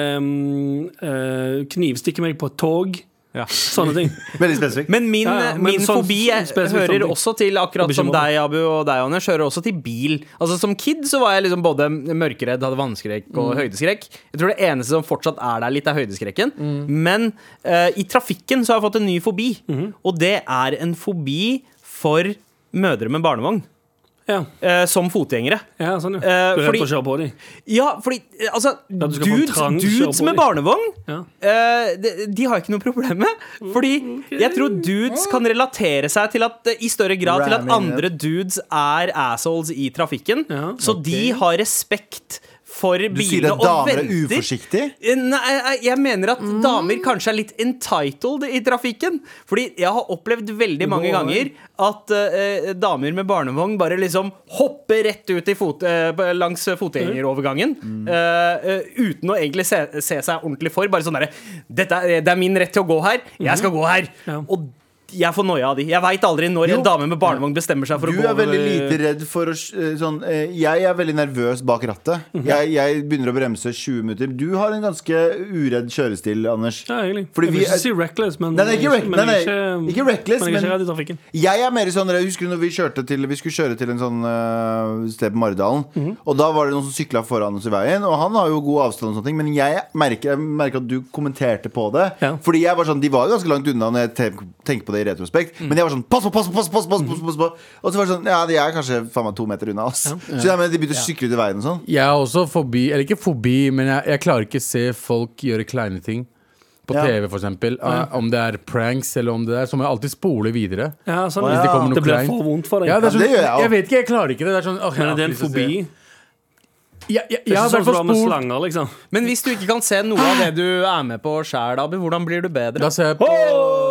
[SPEAKER 2] Knivstikke meg på et tog.
[SPEAKER 5] Ja.
[SPEAKER 2] Sånne ting.
[SPEAKER 3] Veldig spesifikt.
[SPEAKER 5] Men min,
[SPEAKER 2] Ja, men
[SPEAKER 5] min
[SPEAKER 2] sånn-
[SPEAKER 5] fobi
[SPEAKER 2] spesifikt
[SPEAKER 5] hører
[SPEAKER 2] sånne ting.
[SPEAKER 5] også til, akkurat som
[SPEAKER 2] Bekymret.
[SPEAKER 5] deg, Abu, og deg, Anders, hører også til bil. Altså Som kid så var jeg liksom både mørkeredd, hadde vannskrekk og høydeskrekk. Jeg tror det eneste som fortsatt er der litt, er høydeskrekken. Men i trafikken så har jeg fått en ny fobi. Og det er en fobi for mødre med barnevogn.
[SPEAKER 2] Ja,
[SPEAKER 5] Som fotgjengere.
[SPEAKER 2] ja sånn, ja. Du er redd
[SPEAKER 5] fordi-
[SPEAKER 2] for å kjøre på dem.
[SPEAKER 5] Ja, fordi altså
[SPEAKER 2] du skal få en trang
[SPEAKER 5] dudes
[SPEAKER 2] kjøre på
[SPEAKER 5] med
[SPEAKER 2] dem.
[SPEAKER 5] barnevogn
[SPEAKER 2] Ja.
[SPEAKER 5] de har ikke noe problem med. Fordi jeg tror dudes kan relatere seg til at i større grad til at
[SPEAKER 3] Ramming
[SPEAKER 5] andre dudes er assholes i trafikken.
[SPEAKER 2] Ja,
[SPEAKER 5] Så de har respekt for
[SPEAKER 3] Du sier
[SPEAKER 5] bilene
[SPEAKER 3] at
[SPEAKER 5] og
[SPEAKER 3] damer er
[SPEAKER 5] venter.
[SPEAKER 3] uforsiktige?
[SPEAKER 5] Nei, jeg mener at damer kanskje er litt entitled i trafikken. Fordi jeg har opplevd veldig mange ganger at damer med barnevogn bare liksom hopper rett ut langs fotgjengerovergangen uten å egentlig se seg ordentlig for. Bare sånn derre det er min rett til å gå her. Jeg skal gå her.
[SPEAKER 2] Ja.
[SPEAKER 5] Og Jeg får noia av de. Jeg vet aldri når en dame med barnevogn bestemmer seg for å gå.
[SPEAKER 3] Du er veldig lite redd for å sånn, jeg er veldig nervøs bak rattet. Jeg begynner å bremse 20 minutter. Du har en ganske uredd kjørestil, Anders.
[SPEAKER 2] Ja, egentlig.
[SPEAKER 3] Fordi
[SPEAKER 2] Jeg vil ikke si reckless, men
[SPEAKER 3] ikke reckless,
[SPEAKER 2] men jeg er ikke
[SPEAKER 3] men
[SPEAKER 2] redd i trafikken.
[SPEAKER 3] jeg er mer sånn. Jeg husker når vi skulle kjøre til en sånn sted på Maridalen, og da var det noen som sykla foran oss i veien, og han har jo god avstand og sånne ting, men jeg merker at du kommenterte på det.
[SPEAKER 2] Ja.
[SPEAKER 3] Fordi jeg var sånn, de var jo ganske langt unna når jeg tenker på det i retrospekt, men jeg var sånn pass på. Og så var det sånn, ja, de er kanskje faen meg 2 meter unna oss. Så de begynte å sykle ut i veien og sånn.
[SPEAKER 4] Jeg er også forbi, eller ikke forbi, men jeg klarer ikke se folk gjøre kleine ting på TV, for eksempel. Om det er pranks eller om det er, så må jeg alltid spole videre.
[SPEAKER 2] Ja, sånn,
[SPEAKER 4] Hvis det kommer noe
[SPEAKER 2] det blir
[SPEAKER 4] kleint.
[SPEAKER 2] for vondt for deg.
[SPEAKER 4] Ja, det er sånn,
[SPEAKER 3] det gjør jeg også.
[SPEAKER 4] jeg vet ikke, jeg klarer ikke det. Det er sånn,
[SPEAKER 2] Men det er en fobi.
[SPEAKER 4] Jeg
[SPEAKER 2] Det er
[SPEAKER 4] har
[SPEAKER 2] ikke sånn som du har med
[SPEAKER 4] spolt.
[SPEAKER 2] slanger, liksom.
[SPEAKER 5] Men hvis du ikke kan se noe av det du er med på sjæl, Abu, hvordan blir du bedre?
[SPEAKER 4] Da ser jeg på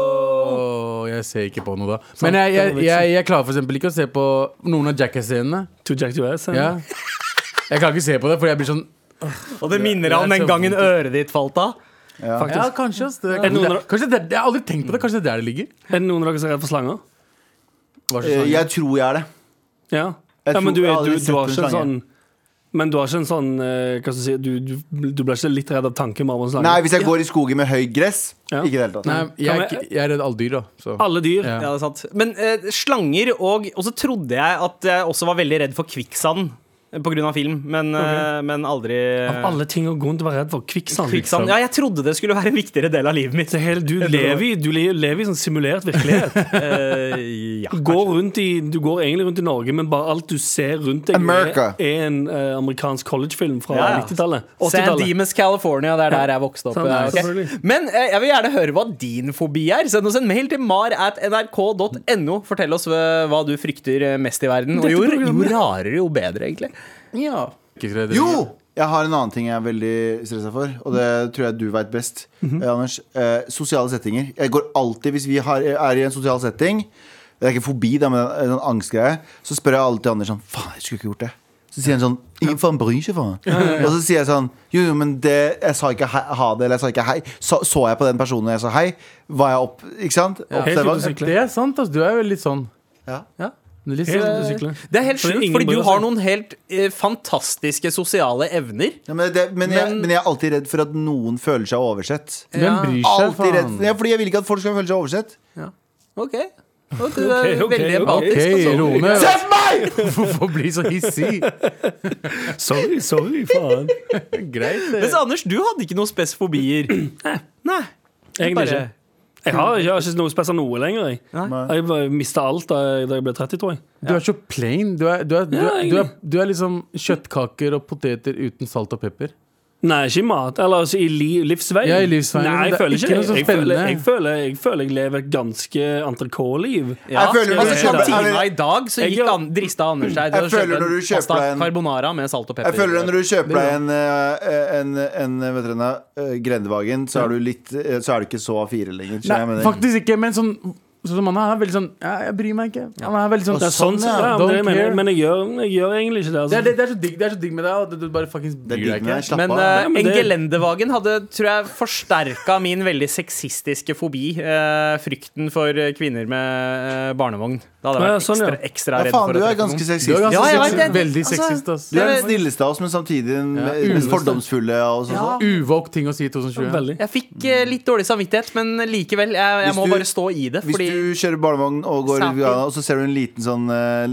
[SPEAKER 4] Jeg ser ikke på noe da. Men jeg klarer for eksempel ikke å se på noen av Jackass-scenene.
[SPEAKER 2] To Jack to ass.
[SPEAKER 4] Ja. Jeg klarer ikke å se på det, for jeg blir sånn
[SPEAKER 5] Og det minner deg om den gangen øret ditt falt av.
[SPEAKER 4] Ja, kanskje. Kanskje det, jeg har aldri tenkt på det. Kanskje det er der det ligger.
[SPEAKER 2] Er det noen av dere som er redd for slanger?
[SPEAKER 4] Hva slags sanger?
[SPEAKER 3] Jeg tror jeg er det.
[SPEAKER 2] Ja,
[SPEAKER 3] Jeg
[SPEAKER 2] men
[SPEAKER 3] tror-
[SPEAKER 2] du
[SPEAKER 3] jeg har aldri
[SPEAKER 2] har
[SPEAKER 3] sett
[SPEAKER 2] ikke
[SPEAKER 3] en
[SPEAKER 2] en
[SPEAKER 3] slange.
[SPEAKER 2] sånn. Men du har ikke en sånn hva skal jeg si, du blir ikke litt redd av tanken bare på en slange?
[SPEAKER 3] Nei, hvis jeg går i skogen med høyt gress,
[SPEAKER 2] Ja.
[SPEAKER 3] ikke i det hele tatt.
[SPEAKER 4] Nei, jeg er redd alle dyr, da. Så.
[SPEAKER 2] Alle dyr.
[SPEAKER 4] Ja.
[SPEAKER 5] Ja, det er sant. Men slanger og så trodde jeg at jeg også var veldig redd for kvikksand på grunn av film, men aldri
[SPEAKER 2] Av alle ting å gå rundt og være redd for kvikksand.
[SPEAKER 5] Kvikksand. Ja, jeg trodde det skulle være en viktigere del av livet mitt.
[SPEAKER 2] Det hele, du lever i sånn simulert virkelighet.
[SPEAKER 5] Ja,
[SPEAKER 2] Du går egentlig rundt i Norge, men bare alt du ser rundt deg,
[SPEAKER 3] America.
[SPEAKER 2] er en amerikansk collegefilm fra
[SPEAKER 5] Ja, ja.
[SPEAKER 2] 90-tallet.
[SPEAKER 5] San
[SPEAKER 2] 80-tallet.
[SPEAKER 5] Dimas, California, det er der jeg vokste opp.
[SPEAKER 2] Sånn, ja,
[SPEAKER 5] Ok.
[SPEAKER 2] selvfølgelig.
[SPEAKER 5] Men jeg vil gjerne høre hva din fobi er. Send oss en mail til mar@nrk.no. Fortell oss hva du frykter mest i verden. Og jo rarere, jo bedre, egentlig.
[SPEAKER 4] Ja. Ikke så redd.
[SPEAKER 3] Jo! Jeg har en annen ting jeg er veldig stressa for, og det tror jeg du vet best, Anders. Sosiale settinger. Jeg går alltid, hvis vi er i en sosial setting, det er ikke fobi, da, men en sånn angstgreie, så spør jeg alltid Anders sånn, faen, jeg skulle ikke gjort det. Så sier han sånn, ingen faen bryr seg, faen. Og så sier jeg sånn, jo, men jeg sa ikke ha det, eller jeg sa ikke hei. Så jeg på den personen jeg sa hei, var jeg ikke sant?
[SPEAKER 2] Helt
[SPEAKER 3] Observant.
[SPEAKER 2] ute å sykle.
[SPEAKER 4] Det er sant, altså. Du er jo litt sånn.
[SPEAKER 3] Ja.
[SPEAKER 4] Ja. Litt
[SPEAKER 2] Helt
[SPEAKER 4] sånn.
[SPEAKER 2] ute å sykle.
[SPEAKER 5] Det er helt
[SPEAKER 2] Fordi
[SPEAKER 5] sjukt,
[SPEAKER 2] ingen
[SPEAKER 5] fordi
[SPEAKER 2] bryr
[SPEAKER 5] du har
[SPEAKER 2] seg.
[SPEAKER 5] noen helt fantastiske sosiale evner.
[SPEAKER 3] Ja, men jeg er alltid redd for at noen føler seg oversett.
[SPEAKER 4] Hvem bryr seg,
[SPEAKER 3] Alltid redd.
[SPEAKER 4] faen?
[SPEAKER 3] Ja, fordi jeg vil ikke at folk skal føle seg oversett.
[SPEAKER 5] Ok. Og du er
[SPEAKER 2] Ok,
[SPEAKER 5] veldig
[SPEAKER 2] ok.
[SPEAKER 5] empatisk.
[SPEAKER 4] Ok,
[SPEAKER 5] altså.
[SPEAKER 4] ro ned.
[SPEAKER 3] Se på meg!
[SPEAKER 4] Hvorfor bli så hissig?
[SPEAKER 2] Sorry, faen.
[SPEAKER 4] Greit, det.
[SPEAKER 5] Mens Anders, du hadde ikke noen spesifobier. Nei.
[SPEAKER 2] Egentlig ikke. Jeg har ikke noe spes av noe lenger.
[SPEAKER 5] Nei.
[SPEAKER 2] Jeg mista alt da jeg ble 30, tror jeg.
[SPEAKER 4] Du er så plain. Du er liksom kjøttkaker og poteter uten salt og pepper.
[SPEAKER 2] Nei, ikke i mat. Eller altså, i livsveien.
[SPEAKER 4] Ja, i livsveien,
[SPEAKER 2] Nei,
[SPEAKER 4] men
[SPEAKER 2] jeg
[SPEAKER 4] det er
[SPEAKER 2] føler
[SPEAKER 4] ikke
[SPEAKER 2] ikke
[SPEAKER 4] noe
[SPEAKER 2] det.
[SPEAKER 4] så
[SPEAKER 2] Jeg føler
[SPEAKER 4] spennende.
[SPEAKER 2] jeg lever et ganske entrecôte-liv.
[SPEAKER 5] Ja,
[SPEAKER 3] Jeg føler
[SPEAKER 5] altså,
[SPEAKER 3] når du kjøper-
[SPEAKER 5] kantina i dag så
[SPEAKER 2] Jeg
[SPEAKER 5] gikk
[SPEAKER 2] gjør-
[SPEAKER 5] drista Anders seg til
[SPEAKER 3] Jeg
[SPEAKER 5] å
[SPEAKER 3] føler
[SPEAKER 5] kjøpe
[SPEAKER 3] når du
[SPEAKER 5] en
[SPEAKER 3] kjøper
[SPEAKER 5] pasta
[SPEAKER 3] deg en-
[SPEAKER 5] carbonara med salt og pepper.
[SPEAKER 3] Jeg føler at når du kjøper deg en vet dere hva, Grendevagen, så er du ikke så A4 lenger. skjønner jeg
[SPEAKER 4] Nei,
[SPEAKER 3] mener.
[SPEAKER 4] faktisk ikke, men sånn som han er veldig sånn ja, jeg bryr meg ikke. Han er veldig sånn,
[SPEAKER 2] Det er sånn, ja,
[SPEAKER 4] don't
[SPEAKER 2] men,
[SPEAKER 4] care.
[SPEAKER 2] men jeg gjør egentlig ikke det. Altså.
[SPEAKER 4] Det er så digg med deg at du bare fuckings
[SPEAKER 3] Det er
[SPEAKER 4] bryr
[SPEAKER 3] digg
[SPEAKER 4] deg
[SPEAKER 3] med deg.
[SPEAKER 4] ikke.
[SPEAKER 3] Slapp
[SPEAKER 5] Men
[SPEAKER 3] av.
[SPEAKER 2] men
[SPEAKER 5] en
[SPEAKER 2] det-
[SPEAKER 5] gelendevagen hadde, tror jeg, forsterka min veldig sexistiske fobi. Frykten for kvinner med barnevogn. Da hadde jeg
[SPEAKER 2] Ja,
[SPEAKER 5] vært
[SPEAKER 2] sånn, ja.
[SPEAKER 5] ekstra
[SPEAKER 3] Ja,
[SPEAKER 5] redd
[SPEAKER 3] faen,
[SPEAKER 5] for
[SPEAKER 3] du
[SPEAKER 5] å
[SPEAKER 3] er
[SPEAKER 5] treffe
[SPEAKER 3] ganske
[SPEAKER 5] noen.
[SPEAKER 4] Du er
[SPEAKER 3] sexist.
[SPEAKER 4] ganske
[SPEAKER 5] Ja, jeg vet det.
[SPEAKER 4] veldig
[SPEAKER 5] Altså,
[SPEAKER 4] sexist, ass.
[SPEAKER 3] Du er den snilleste av oss, men samtidig den
[SPEAKER 4] uløste.
[SPEAKER 3] fordomsfulle. Og sånn.
[SPEAKER 4] Uvåg ting å si i 2020.
[SPEAKER 2] Veldig.
[SPEAKER 5] Jeg fikk litt dårlig samvittighet, men likevel. Jeg
[SPEAKER 3] Hvis
[SPEAKER 5] må
[SPEAKER 3] du-
[SPEAKER 5] bare stå i det.
[SPEAKER 3] Hvis
[SPEAKER 5] Fordi
[SPEAKER 3] du kjører barnevogn og går
[SPEAKER 5] Saken.
[SPEAKER 3] og så ser du en liten sånn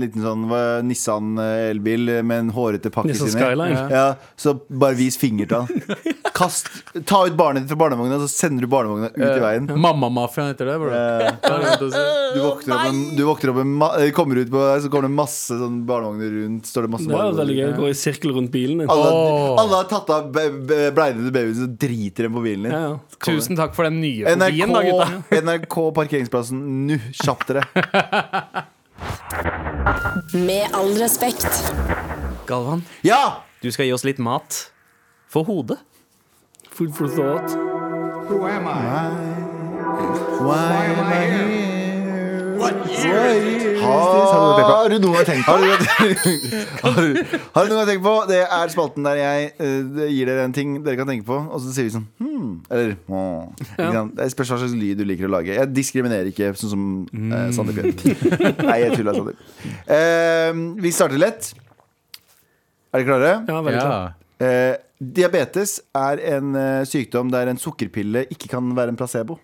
[SPEAKER 3] Nissan elbil med en hårete pakke
[SPEAKER 2] Nissan
[SPEAKER 3] inni,
[SPEAKER 2] Skyline.
[SPEAKER 3] ja, så bare vis finger til han. Ta ut barnet ditt fra barnevogna, så sender du barnevogna ut i veien.
[SPEAKER 4] Mammamafiaen heter det, bro.
[SPEAKER 3] Du våkner opp kommer ut på, så kommer det masse sånn barnevogner rundt. Står det masse
[SPEAKER 2] Det er veldig
[SPEAKER 3] barnevogner.
[SPEAKER 2] gøy å gå i sirkel rundt bilen din.
[SPEAKER 3] Alle har tatt av bleiene til babyen, så driter de på bilen din.
[SPEAKER 2] Ja, ja.
[SPEAKER 5] tusen takk for den nye fobien, da, gutta.
[SPEAKER 3] NRK Parkeringsplassen nå, kjapp dere.
[SPEAKER 1] Med all respekt.
[SPEAKER 5] Galvan,
[SPEAKER 3] Ja!
[SPEAKER 5] du skal gi oss litt mat for hodet.
[SPEAKER 2] Food for thought.
[SPEAKER 7] Who am I?
[SPEAKER 3] Why
[SPEAKER 7] am I here?
[SPEAKER 3] Har du noe å tenke på? Har du noe å tenke på? Det er spalten der jeg gir dere en ting dere kan tenke på, og så sier vi sånn Eller ikke sant? Det spørs hva slags lyd du liker å lage. Jeg diskriminerer ikke, sånn som Sandeep gjør. Nei, jeg tuller, Sandeep. Vi starter lett. Er dere klare?
[SPEAKER 2] Ja, veldig klart.
[SPEAKER 3] Diabetes er en sykdom der en sukkerpille ikke kan være en placebo.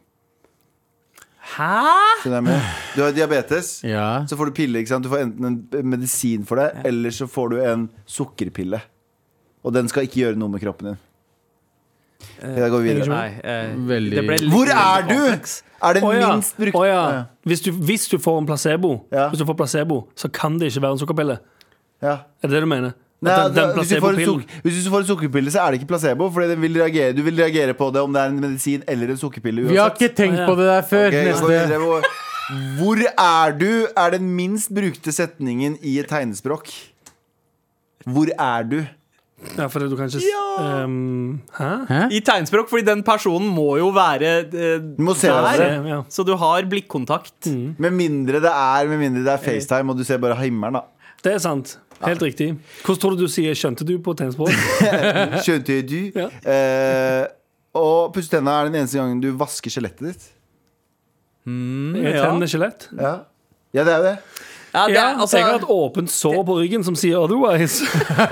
[SPEAKER 5] Hæ?
[SPEAKER 3] Du har diabetes,
[SPEAKER 4] Ja.
[SPEAKER 3] så får du pille, ikke sant? Du får enten en medisin for det, eller så får du en sukkerpille. Og den skal ikke gjøre noe med kroppen din. Da går vi videre.
[SPEAKER 5] Nei,
[SPEAKER 4] Veldig
[SPEAKER 5] det ble litt
[SPEAKER 3] Hvor er du?
[SPEAKER 5] kompleks.
[SPEAKER 3] Er det
[SPEAKER 2] Å ja.
[SPEAKER 3] minst brukte
[SPEAKER 2] Å ja. Hvis du får en placebo,
[SPEAKER 3] Ja.
[SPEAKER 2] Hvis du får placebo, så kan det ikke være en sukkerpille.
[SPEAKER 3] Ja.
[SPEAKER 2] Er det det du mener?
[SPEAKER 3] Nei,
[SPEAKER 2] At den
[SPEAKER 3] hvis du får en
[SPEAKER 2] placebopillen
[SPEAKER 3] hvis du får en sukkerpille, så er det ikke placebo. Fordi du vil reagere på det om det er en medisin eller en sukkerpille.
[SPEAKER 4] Vi har ikke tenkt på det der før.
[SPEAKER 3] Ok, gå
[SPEAKER 4] Neste.
[SPEAKER 3] videre. Hvor er du? Er den minst brukte setningen i et tegnespråk. Hvor er du?
[SPEAKER 2] Ja, for du kan ikke Hæ?
[SPEAKER 5] I tegnspråk, fordi den personen må jo være
[SPEAKER 3] Du må se
[SPEAKER 5] der,
[SPEAKER 3] det.
[SPEAKER 2] Ja.
[SPEAKER 5] så du har blikkontakt.
[SPEAKER 3] Med mindre det er FaceTime, og du ser bare himmelen, da.
[SPEAKER 2] Det er sant. Helt riktig. Hvordan tror du sier 'skjønte du' på tegnspråk?
[SPEAKER 3] Skjønte du?
[SPEAKER 2] Ja.
[SPEAKER 3] Og pusse tenna er den eneste gangen du vasker skjelettet ditt.
[SPEAKER 2] Er
[SPEAKER 5] Ja.
[SPEAKER 2] tennene skjelett?
[SPEAKER 3] Ja, det er jo det.
[SPEAKER 5] Ja, det,
[SPEAKER 2] Ja,
[SPEAKER 5] altså,
[SPEAKER 2] jeg har et åpent sår på ryggen som sier 'otherwise'.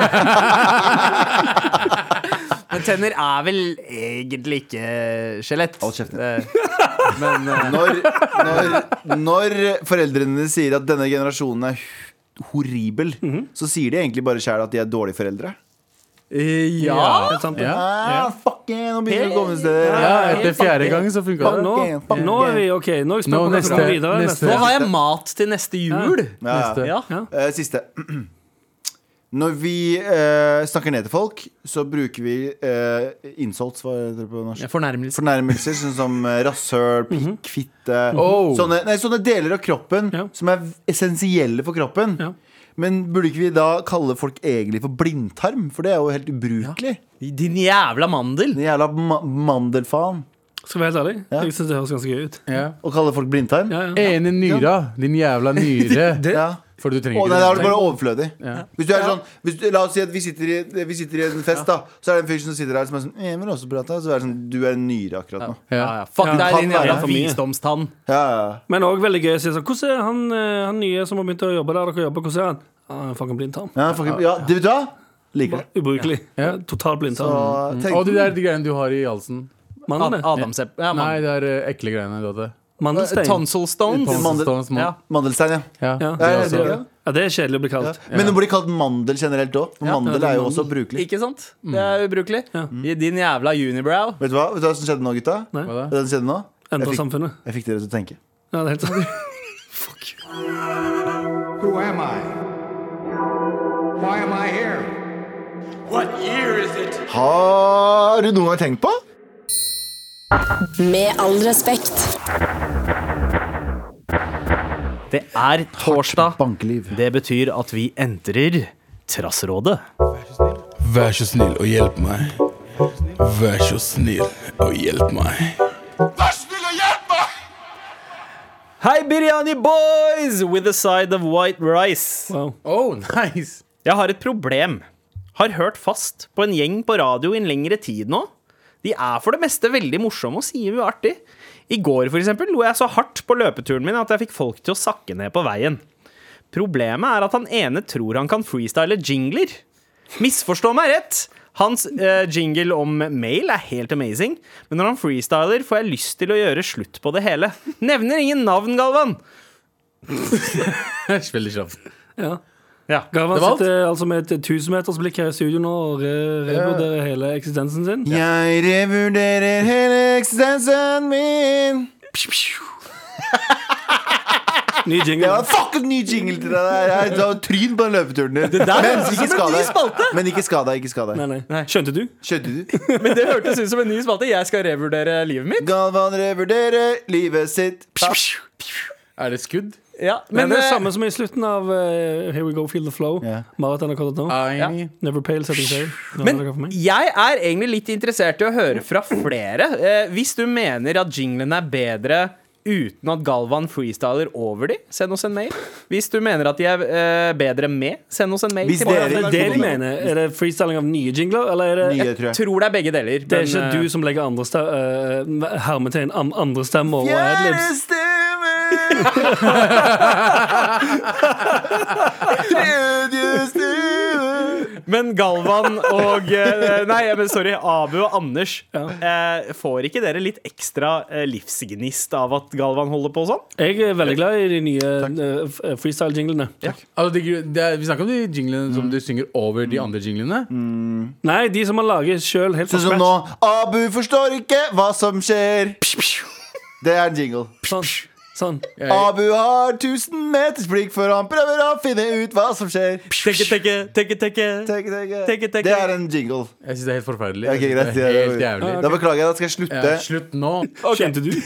[SPEAKER 5] men tenner er vel egentlig ikke skjelett.
[SPEAKER 3] Hold kjeften.
[SPEAKER 5] Men
[SPEAKER 3] Når foreldrene sier at denne generasjonen er horribel, så sier de egentlig bare selv at de er dårlige foreldre.
[SPEAKER 5] ja.
[SPEAKER 2] Helt sant, det.
[SPEAKER 4] Ja.
[SPEAKER 3] Fuck it, nå begynner vi å komme steder.
[SPEAKER 4] Ja, etter fjerde gang så funka det.
[SPEAKER 2] Nå er vi OK. Nå er jeg spent på hva som
[SPEAKER 4] Nå,
[SPEAKER 2] går videre.
[SPEAKER 4] neste.
[SPEAKER 5] Nå har jeg mat til neste jul.
[SPEAKER 4] Neste.
[SPEAKER 5] Ja.
[SPEAKER 3] Siste. Når vi snakker ned til folk, så bruker vi insults, hva heter det på norsk?
[SPEAKER 5] Fornærmelse.
[SPEAKER 3] Fornærmelser, sånn som rasshøl, pikk, fitte.
[SPEAKER 4] Oh.
[SPEAKER 3] Sånne deler av kroppen
[SPEAKER 2] Ja.
[SPEAKER 3] som er essensielle for kroppen.
[SPEAKER 2] Ja.
[SPEAKER 3] Men burde ikke vi da kalle folk egentlig for blindtarm? For det er jo helt ubrukelig.
[SPEAKER 5] Din jævla mandel.
[SPEAKER 3] Den jævla mandelfaen.
[SPEAKER 2] Skal vi være helt ærlig?
[SPEAKER 3] Ja.
[SPEAKER 2] Jeg synes det høres ganske gøy ut.
[SPEAKER 4] Ja.
[SPEAKER 3] Å kalle folk blindtarm?
[SPEAKER 2] Ja, ja.
[SPEAKER 4] Ene nyra. Din jævla nyre.
[SPEAKER 3] Ja.
[SPEAKER 4] For du trenger
[SPEAKER 3] Å, nei, da er det bare overflødig.
[SPEAKER 4] Ja.
[SPEAKER 3] Hvis du er sånn La oss si at vi sitter i en fest, da. Så er det en fyr som sitter der som er sånn jeg vil også prate. Så er det sånn, du er en nyre akkurat nå.
[SPEAKER 5] Ja, ja. Fuck
[SPEAKER 2] Ja,
[SPEAKER 5] deg, din
[SPEAKER 3] kan være
[SPEAKER 5] jævla
[SPEAKER 2] for mye.
[SPEAKER 5] visdomstann.
[SPEAKER 3] Ja, ja.
[SPEAKER 2] Men òg veldig gøy å si sånn hvordan er han nye som har begynt å jobbe der dere jobber? Hvordan er han? Ah, fucking blindtarm.
[SPEAKER 3] Ja, du vet hva? Liker det.
[SPEAKER 2] Ubrukelig.
[SPEAKER 4] Ja.
[SPEAKER 2] Total
[SPEAKER 3] Så
[SPEAKER 2] blindtarm.
[SPEAKER 3] tenk
[SPEAKER 4] Og de greiene du har i halsen.
[SPEAKER 2] Mandlene.
[SPEAKER 5] Adamsepp. Ja,
[SPEAKER 4] Nei, det er ekle greiene du hadde.
[SPEAKER 2] Mandelstein.
[SPEAKER 5] Tonsil stones.
[SPEAKER 3] Mandel- Mandelstein, ja.
[SPEAKER 4] Ja,
[SPEAKER 2] Ja.
[SPEAKER 4] det er også.
[SPEAKER 2] Ja, det er kjedelig å bli kalt.
[SPEAKER 3] Men det blir kalt mandel generelt òg. Mandel er jo også brukelig.
[SPEAKER 5] Ikke sant? Det er ubrukelig. I din jævla unibrow.
[SPEAKER 3] Vet du hva som skjedde nå, gutta?
[SPEAKER 2] Nei.
[SPEAKER 4] Hva da?
[SPEAKER 3] Vet du hva som skjedde nå?
[SPEAKER 2] Endre
[SPEAKER 3] fikk-
[SPEAKER 2] samfunnet.
[SPEAKER 3] Jeg fikk dere til å tenke.
[SPEAKER 2] Ja, det er helt sant.
[SPEAKER 7] Who am I? Why am I here?
[SPEAKER 3] Har du noen gang tenkt på?
[SPEAKER 1] Med all respekt.
[SPEAKER 5] Det er torsdag.
[SPEAKER 3] Bankeliv.
[SPEAKER 5] Det betyr at vi entrer Trassrådet.
[SPEAKER 8] Vær så snill og hjelp meg. Vær så snill og hjelp meg.
[SPEAKER 5] Hei, biryani boys with a side of white rice.
[SPEAKER 2] Wow.
[SPEAKER 4] Oh, nice.
[SPEAKER 5] Jeg har et problem. Har hørt fast på en gjeng på radio i en lengre tid nå. De er for det meste veldig morsomme og sier mye artig. I går for eksempel lo jeg så hardt på løpeturen min at jeg fikk folk til å sakke ned på veien. Problemet er at han ene tror han kan freestyle jingler. Misforstå meg rett. Hans jingle om mail er helt amazing, men når han freestyler får jeg lyst til å gjøre slutt på det hele. Nevner ingen navn, Galvan.
[SPEAKER 4] Veldig kjapt.
[SPEAKER 2] Ja.
[SPEAKER 5] Ja,
[SPEAKER 2] Galvan
[SPEAKER 4] Det var alt.
[SPEAKER 2] sitter altså med et 1000-metersblikk her i studio nå og revurderer hele eksistensen sin.
[SPEAKER 3] Jeg revurderer hele eksistensen min.
[SPEAKER 2] Ny
[SPEAKER 3] Det
[SPEAKER 2] jingle.
[SPEAKER 3] var en fucking ny jingle til deg der. Jeg har tryn på den løpeturen din. Men ikke skade. Men ikke skade, ikke skade.
[SPEAKER 2] Nei. Skjønte du?
[SPEAKER 3] Skjønte du?
[SPEAKER 5] Men det hørtes ut som en ny spalte. Jeg skal revurdere livet mitt.
[SPEAKER 3] Galvan revurderer livet sitt.
[SPEAKER 4] Er det skudd?
[SPEAKER 5] Ja,
[SPEAKER 2] Men
[SPEAKER 5] men
[SPEAKER 2] det er det samme som i slutten av Here We Go, Feel the Flow.
[SPEAKER 3] Ja.
[SPEAKER 2] Maraton.no. Never pale, setting sail.
[SPEAKER 5] Men jeg er egentlig litt interessert i å høre fra flere. Hvis du mener at jinglen er bedre uten at Galvan freestyler over de. Send oss en mail. Hvis du mener at de er bedre med, send oss en mail.
[SPEAKER 3] Hvis
[SPEAKER 5] til
[SPEAKER 3] dere-
[SPEAKER 2] Det er det de mener. Er det freestyling av nye jingler, eller er det
[SPEAKER 3] Nye, tror jeg.
[SPEAKER 5] tror det er begge deler.
[SPEAKER 2] Det er ikke du som legger hermetegn andre stemmer og adlibs?
[SPEAKER 5] Men Galvan og Abu og Anders, får ikke dere litt ekstra livsgnist av at Galvan holder på sånn?
[SPEAKER 2] Jeg er veldig glad i de nye freestyle-jinglene.
[SPEAKER 4] Altså, vi snakker om de jinglene som du synger over de andre jinglene.
[SPEAKER 2] Nei, de som man lager sjøl helt fra
[SPEAKER 3] Sånn som nå,
[SPEAKER 2] scratch.
[SPEAKER 3] Abu forstår ikke hva som skjer. Det er en jingle.
[SPEAKER 2] Sånn.
[SPEAKER 3] Abu har 1000 meters blikk, for han prøver å finne ut hva som skjer.
[SPEAKER 5] Tekke.
[SPEAKER 3] Det er en jingle.
[SPEAKER 4] Jeg synes det er helt forferdelig.
[SPEAKER 3] Ok, greit,
[SPEAKER 4] Det er helt jævlig.
[SPEAKER 3] Da beklager jeg, da skal jeg slutte.
[SPEAKER 4] Slutt nå.
[SPEAKER 2] Skjønte du?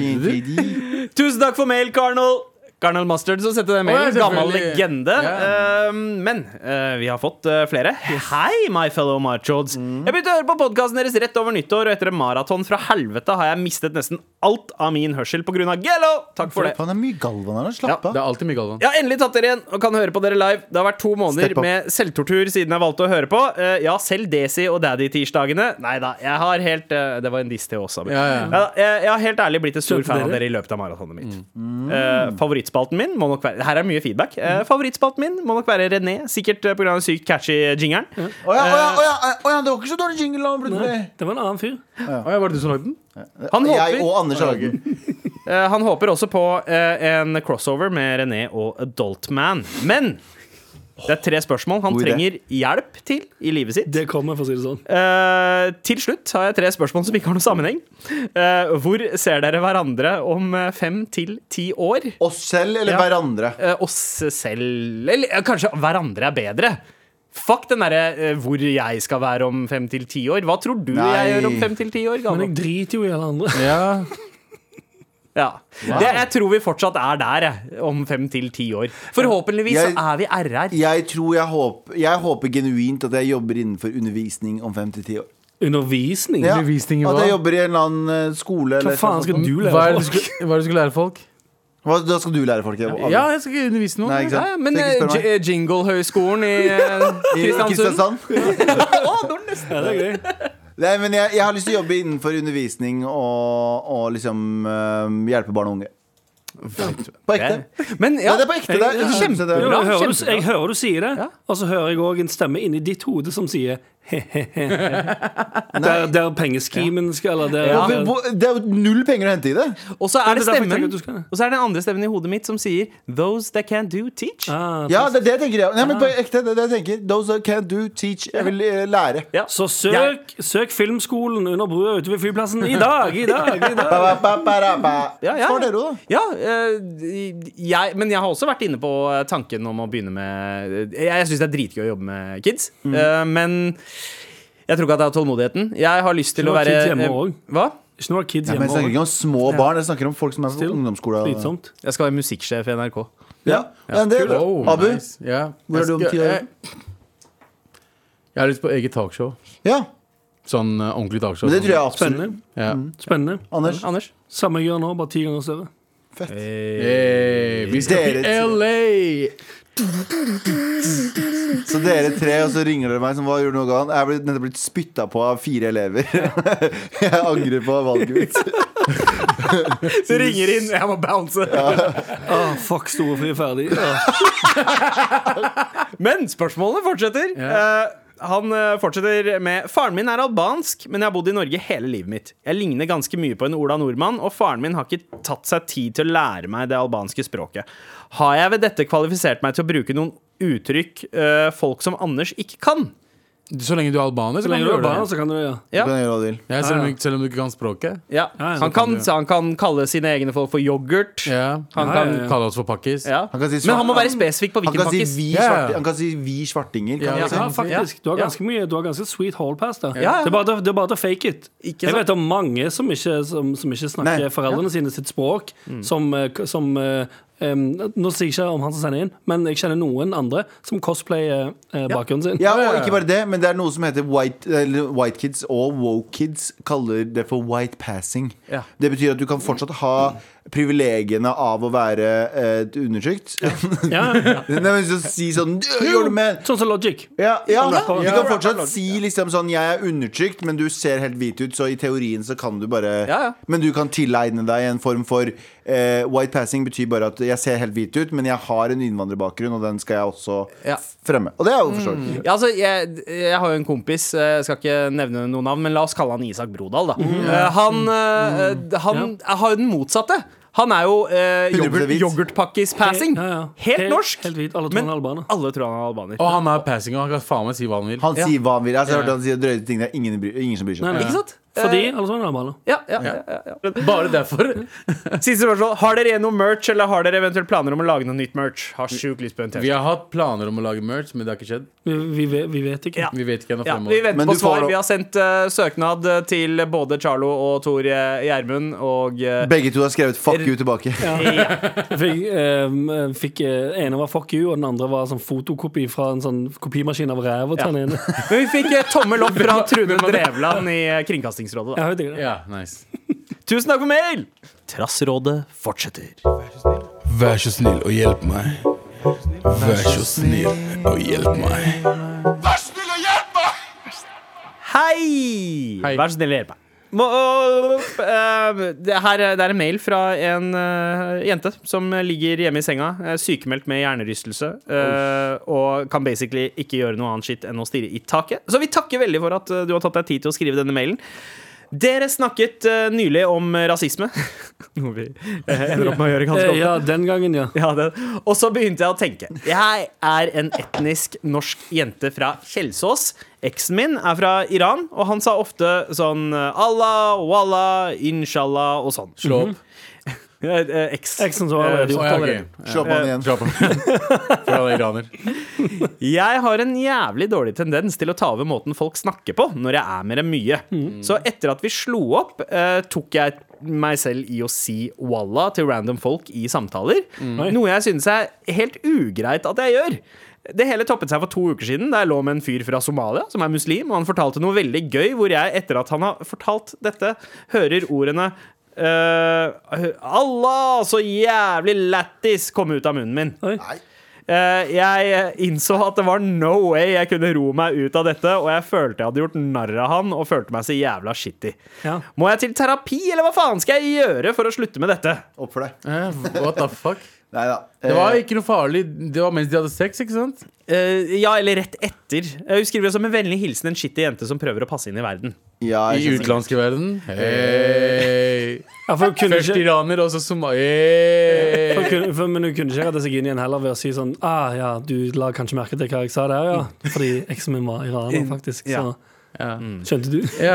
[SPEAKER 5] Tusen takk for mail, Carnel Mustard som sette det mailen. Gammel legende. Men vi har fått flere. Hei, my fellow marchods. Jeg begynte å høre på podcasten deres rett over nyttår, og etter en maraton fra helvete har jeg mistet nesten alt av min hørsel på grunn av Gello. Takk for det.
[SPEAKER 3] Faen, det er mye Galvan her. Slapp
[SPEAKER 4] Det
[SPEAKER 3] av.
[SPEAKER 4] er alltid mye Galvan.
[SPEAKER 5] Jeg har endelig tatt dere igjen og kan høre på dere live. Det har vært 2 måneder
[SPEAKER 3] Step up.
[SPEAKER 5] med selvtortur siden jeg valgte å høre på. Ja, selv Desi og Daddy-tirsdagene. Neida, jeg har helt det var en diss til oss, Abu. Jeg har helt ærlig blitt en stor fan av dere i løpet av maratonet mitt. Favorittspalten min må nok være her er mye feedback. Favorittspalten min må nok være René. Sikkert på grunn av den sykt catchy jingeren.
[SPEAKER 3] Åja, det var ikke så dårlig jingle da, plutselig.
[SPEAKER 2] Det var en annen fyr.
[SPEAKER 4] Var det du som lagde den?
[SPEAKER 5] Han
[SPEAKER 3] Jeg
[SPEAKER 5] håper,
[SPEAKER 3] og Anders har laget den.
[SPEAKER 5] han håper også på en crossover med René og Adultman. Men det er 3 spørsmål han
[SPEAKER 3] God idé.
[SPEAKER 5] trenger hjelp til i livet sitt.
[SPEAKER 2] Det kommer, for å si det sånn.
[SPEAKER 5] Til slutt har jeg 3 spørsmål som ikke har noen sammenheng. Hvor ser dere hverandre om 5 til 10 år?
[SPEAKER 3] Oss selv eller hverandre?
[SPEAKER 5] Oss selv. Eller kanskje hverandre er bedre. Fuck den derre hvor jeg skal være om 5 til 10 år. Hva tror du
[SPEAKER 3] Nei.
[SPEAKER 5] jeg gjør om 5 til 10 år?
[SPEAKER 2] Men
[SPEAKER 5] Galvan?
[SPEAKER 2] jeg driter jo i alle andre.
[SPEAKER 4] Ja.
[SPEAKER 5] Ja. Jeg tror vi fortsatt er der om 5 til 10 år. Forhåpentligvis så er vi RR.
[SPEAKER 3] Jeg håper genuint at jeg jobber innenfor undervisning om 5 til 10 år.
[SPEAKER 2] Undervisning?
[SPEAKER 3] Ja,
[SPEAKER 4] Undervisning i hva?
[SPEAKER 3] at jeg jobber i en eller annen skole.
[SPEAKER 2] Hva
[SPEAKER 3] Eller
[SPEAKER 2] faen skal du
[SPEAKER 4] Hva er
[SPEAKER 2] lære
[SPEAKER 4] det
[SPEAKER 2] folk?
[SPEAKER 4] du skal lære folk?
[SPEAKER 3] Da skal du lære folk det.
[SPEAKER 4] Ja, jeg skal ikke undervise noen.
[SPEAKER 3] Nei, ikke sant?
[SPEAKER 5] Ja, men
[SPEAKER 3] Så ikke spør meg.
[SPEAKER 5] Jingle-høyskolen i
[SPEAKER 3] I
[SPEAKER 5] Kristiansund.
[SPEAKER 3] Kristiansand?
[SPEAKER 2] Ja, det er gøy.
[SPEAKER 3] Nei, men jeg har lyst til å jobbe innenfor undervisning og liksom hjelpe barn og unge. På ekte.
[SPEAKER 5] Men ja,
[SPEAKER 3] Ja, det er på ekte. Det er
[SPEAKER 2] Jo,
[SPEAKER 3] 100%
[SPEAKER 2] jeg,
[SPEAKER 3] bra.
[SPEAKER 2] hører du, jeg hører du sier det,
[SPEAKER 5] Ja.
[SPEAKER 2] og så hører jeg òg en stemme inni ditt hode som sier he-he-he. Der pengeskimen skal, eller der,
[SPEAKER 5] Ja.
[SPEAKER 3] Det er jo null penger å hente i det.
[SPEAKER 5] Og så er det
[SPEAKER 2] Det er derfor jeg tenker
[SPEAKER 5] stemmen
[SPEAKER 2] at du skal det.
[SPEAKER 5] Og så er det den andre stemmen i hodet mitt som sier Those that can't do, teach.
[SPEAKER 2] Ah,
[SPEAKER 3] Ja, det er det jeg tenker. Nei, men på ekte, det er det jeg tenker. Those that can't do, teach. Jeg vil lære.
[SPEAKER 5] Ja.
[SPEAKER 2] Så søk filmskolen under brua ute ved flyplassen i dag!
[SPEAKER 3] Ba, ba, ba, ba.
[SPEAKER 5] Ja, ja.
[SPEAKER 3] Svar dere også, da.
[SPEAKER 5] Ja, men jeg har også vært inne på tanken om å begynne med Jeg syns det er dritgøy å jobbe med kids, men jeg tror ikke at jeg har tålmodigheten. Jeg har lyst til å
[SPEAKER 2] Ikke noe
[SPEAKER 5] være
[SPEAKER 2] kids hjemme også.
[SPEAKER 5] Hva?
[SPEAKER 2] Ikke noe kids
[SPEAKER 3] Ja, men jeg
[SPEAKER 2] hjemme
[SPEAKER 3] snakker
[SPEAKER 2] òg.
[SPEAKER 3] ikke om små barn, jeg snakker om folk som er på
[SPEAKER 2] Still.
[SPEAKER 3] ungdomsskole.
[SPEAKER 2] Slitsomt.
[SPEAKER 5] Jeg skal være musikksjef i NRK.
[SPEAKER 3] Ja, men det er bra.
[SPEAKER 4] Oh,
[SPEAKER 3] Abu,
[SPEAKER 4] nice. Ja.
[SPEAKER 3] hvor er du om 10 år?
[SPEAKER 4] Jeg har lyst på eget talkshow.
[SPEAKER 3] Ja,
[SPEAKER 4] Sånn ordentlig talkshow.
[SPEAKER 3] men det tror jeg absolutt.
[SPEAKER 2] Spennende.
[SPEAKER 4] Ja.
[SPEAKER 2] Spennende.
[SPEAKER 3] Anders?
[SPEAKER 2] Samme jeg gjør nå, bare 10 ganger større.
[SPEAKER 4] Hey, vi skal
[SPEAKER 3] Dere
[SPEAKER 4] til LA!
[SPEAKER 3] Så dere 3, og så ringer dere meg som hva gjorde noe galt. Jeg er nettopp blitt spytta på av 4 elever. Jeg angrer på valget mitt.
[SPEAKER 5] Du ringer inn, jeg må bounce.
[SPEAKER 2] Fuck, storefri ferdig.
[SPEAKER 5] Men spørsmålene fortsetter. Han fortsetter med Faren min er albansk, men jeg har bodd i Norge hele livet mitt. Jeg ligner ganske mye på en Ola Nordmann, og faren min har ikke tatt seg tid til å lære meg det albanske språket. Har jeg ved dette kvalifisert meg til å bruke noen uttrykk folk som Anders ikke kan?
[SPEAKER 4] Så lenge du er albaner,
[SPEAKER 2] Så
[SPEAKER 4] så kan
[SPEAKER 2] lenge
[SPEAKER 4] du
[SPEAKER 2] du er
[SPEAKER 4] gjøre
[SPEAKER 2] barn,
[SPEAKER 4] det.
[SPEAKER 2] så kan du gjøre
[SPEAKER 3] Du kan gjøre hva du vil.
[SPEAKER 4] Ja, selv om du ikke kan språket.
[SPEAKER 5] Ja.
[SPEAKER 2] Ja,
[SPEAKER 5] Han, kan, han kan kalle sine egne folk for yoghurt.
[SPEAKER 4] Ja.
[SPEAKER 5] Han
[SPEAKER 2] Ja,
[SPEAKER 5] kan
[SPEAKER 2] ja, ja.
[SPEAKER 4] Kalle oss for pakkis.
[SPEAKER 5] ja.
[SPEAKER 3] Han kan si
[SPEAKER 5] Men han må være spesifikk på
[SPEAKER 3] Han
[SPEAKER 5] hvilken
[SPEAKER 3] kan si
[SPEAKER 5] pakkis.
[SPEAKER 3] vi,
[SPEAKER 4] Ja, ja.
[SPEAKER 3] han kan si vi svartinger. Kan
[SPEAKER 4] Ja,
[SPEAKER 3] han
[SPEAKER 2] Ja,
[SPEAKER 3] si.
[SPEAKER 2] faktisk. Du har
[SPEAKER 5] Ja.
[SPEAKER 2] ganske mye. Du har ganske sweet hall pass der.
[SPEAKER 5] Ja.
[SPEAKER 2] Det er bare til å fake it.
[SPEAKER 5] Ikke
[SPEAKER 2] Jeg
[SPEAKER 5] sant?
[SPEAKER 2] vet om mange som ikke snakker
[SPEAKER 3] Nei.
[SPEAKER 2] foreldrene sine sitt språk, som Nå sier jeg ikke om han som sender inn, men jeg kjenner noen andre som cosplayer bakgrunnen sin.
[SPEAKER 3] Ja, og ikke bare det, men det er noe som heter white kids og woke kids kaller det for white passing. Det betyr at du kan fortsatt ha privilegiene av å være undertrykt. Si sånn
[SPEAKER 2] sånn som Logic.
[SPEAKER 3] Du kan fortsatt si liksom sånn jeg er undertrykt, men du ser helt hvit ut, så i teorien så kan du bare men du kan tilegne deg en form for white passing betyr bare at jeg ser helt hvit ut, men jeg har en innvandrerbakgrunn, og den skal jeg også fremme. Og det er jo forstått.
[SPEAKER 5] Altså, jeg har jo en kompis, jeg skal ikke nevne noen navn, men la oss kalle han Isak Brodal da. Han har jo den motsatte. Han er jo yoghurtpakkis-passing. Helt norsk.
[SPEAKER 2] Helt hvit, alle tror han er albaner.
[SPEAKER 5] Alle tror han er albaner.
[SPEAKER 4] Og han er passing, og han kan faen meg si hva han vil.
[SPEAKER 3] Han sier hva han vil. Jeg har hørt han sier drøyde ting. Det er ingen som bryr seg.
[SPEAKER 5] Ikke sant?
[SPEAKER 2] Fordi alle sånne albaner.
[SPEAKER 5] Ja.
[SPEAKER 4] Bare derfor.
[SPEAKER 5] Siste spørsmål. Har dere noe merch, eller har dere eventuelt planer om å lage noe nytt merch? Har sjukt lyst på en t-shirt.
[SPEAKER 4] Vi har hatt planer om å lage merch, men det har ikke skjedd.
[SPEAKER 2] Vi vet ikke.
[SPEAKER 4] Vi vet ikke ennå
[SPEAKER 5] Vi
[SPEAKER 4] fremover.
[SPEAKER 5] venter på svar. Vi har sendt søknad til både Charlo og Tor Gjermund, og
[SPEAKER 3] begge to har skrevet 'fuck you' tilbake.
[SPEAKER 2] ene var 'fuck you', og den andre var sånn fotokopi fra en sånn kopimaskin av ræv.
[SPEAKER 5] Men vi fikk tommel opp fra Trune Drevland i Kringkastingsrådet da.
[SPEAKER 2] Jeg vet ikke det.
[SPEAKER 4] Ja, nice.
[SPEAKER 5] Tusen takk for mail. Trassrådet fortsetter.
[SPEAKER 8] Vær så snill og hjelp meg. Vær så snill og hjelp meg. Vær så snill og hjelp meg.
[SPEAKER 5] Hei. Vær så snill og hjelp meg. Det er en mail fra en jente som ligger hjemme i senga, sykemeldt med hjernerystelse, og kan basically ikke gjøre noe annet shit enn å stirre i taket. Så vi takker veldig for at du har tatt deg tid til å skrive denne mailen. Dere snakket nylig om rasisme. Noe vi ender opp med å gjøre ganske ofte.
[SPEAKER 2] Ja, den gangen,
[SPEAKER 5] Og så begynte jeg å tenke. Jeg er en etnisk norsk jente fra Kjelsås. Eksen min er fra Iran, og han sa ofte sånn Allah, wallah, inshallah og sånn.
[SPEAKER 4] Slå opp.
[SPEAKER 2] Eksen som har gjort allerede.
[SPEAKER 3] Slå på han igjen.
[SPEAKER 4] For alle iraner.
[SPEAKER 5] Jeg har en jævlig dårlig tendens til å ta over måten folk snakker på når jeg er med dem mye. Så etter at vi slo opp, tok jeg meg selv i å si wallah til random folk i samtaler. Noe jeg synes er helt ugreit at jeg gjør. Det hele toppet seg for 2 uker siden, da jeg lå med en fyr fra Somalia som er muslim, og han fortalte noe veldig gøy, hvor jeg, etter at han har fortalt dette, hører ordene Allah, så jævlig lættis kom ut av munnen min. Jeg innså at det var no way jeg kunne ro meg ut av dette, og jeg følte jeg hadde gjort narr av han og følte meg så jævla shitty. Må jeg til terapi, eller hva faen skal jeg gjøre for å slutte med dette?
[SPEAKER 3] Opp for deg.
[SPEAKER 4] What the fuck?
[SPEAKER 3] Neida.
[SPEAKER 4] Det var ikke noe farlig. Det var mens de hadde sex, ikke sant?
[SPEAKER 5] Ja, eller rett etter. Hun skriver som en vennlig hilsen en shitty jente som prøver å passe inn i verden.
[SPEAKER 4] I utlandske verden. Hei. Først iraner, og så somalier.
[SPEAKER 2] Men hun kunne ikke redde seg inn igjen heller ved å si sånn ja, du la kanskje merke til hva jeg sa der, ja. Fordi eksen min var iraner, faktisk. Så skjønte du?
[SPEAKER 3] Ja.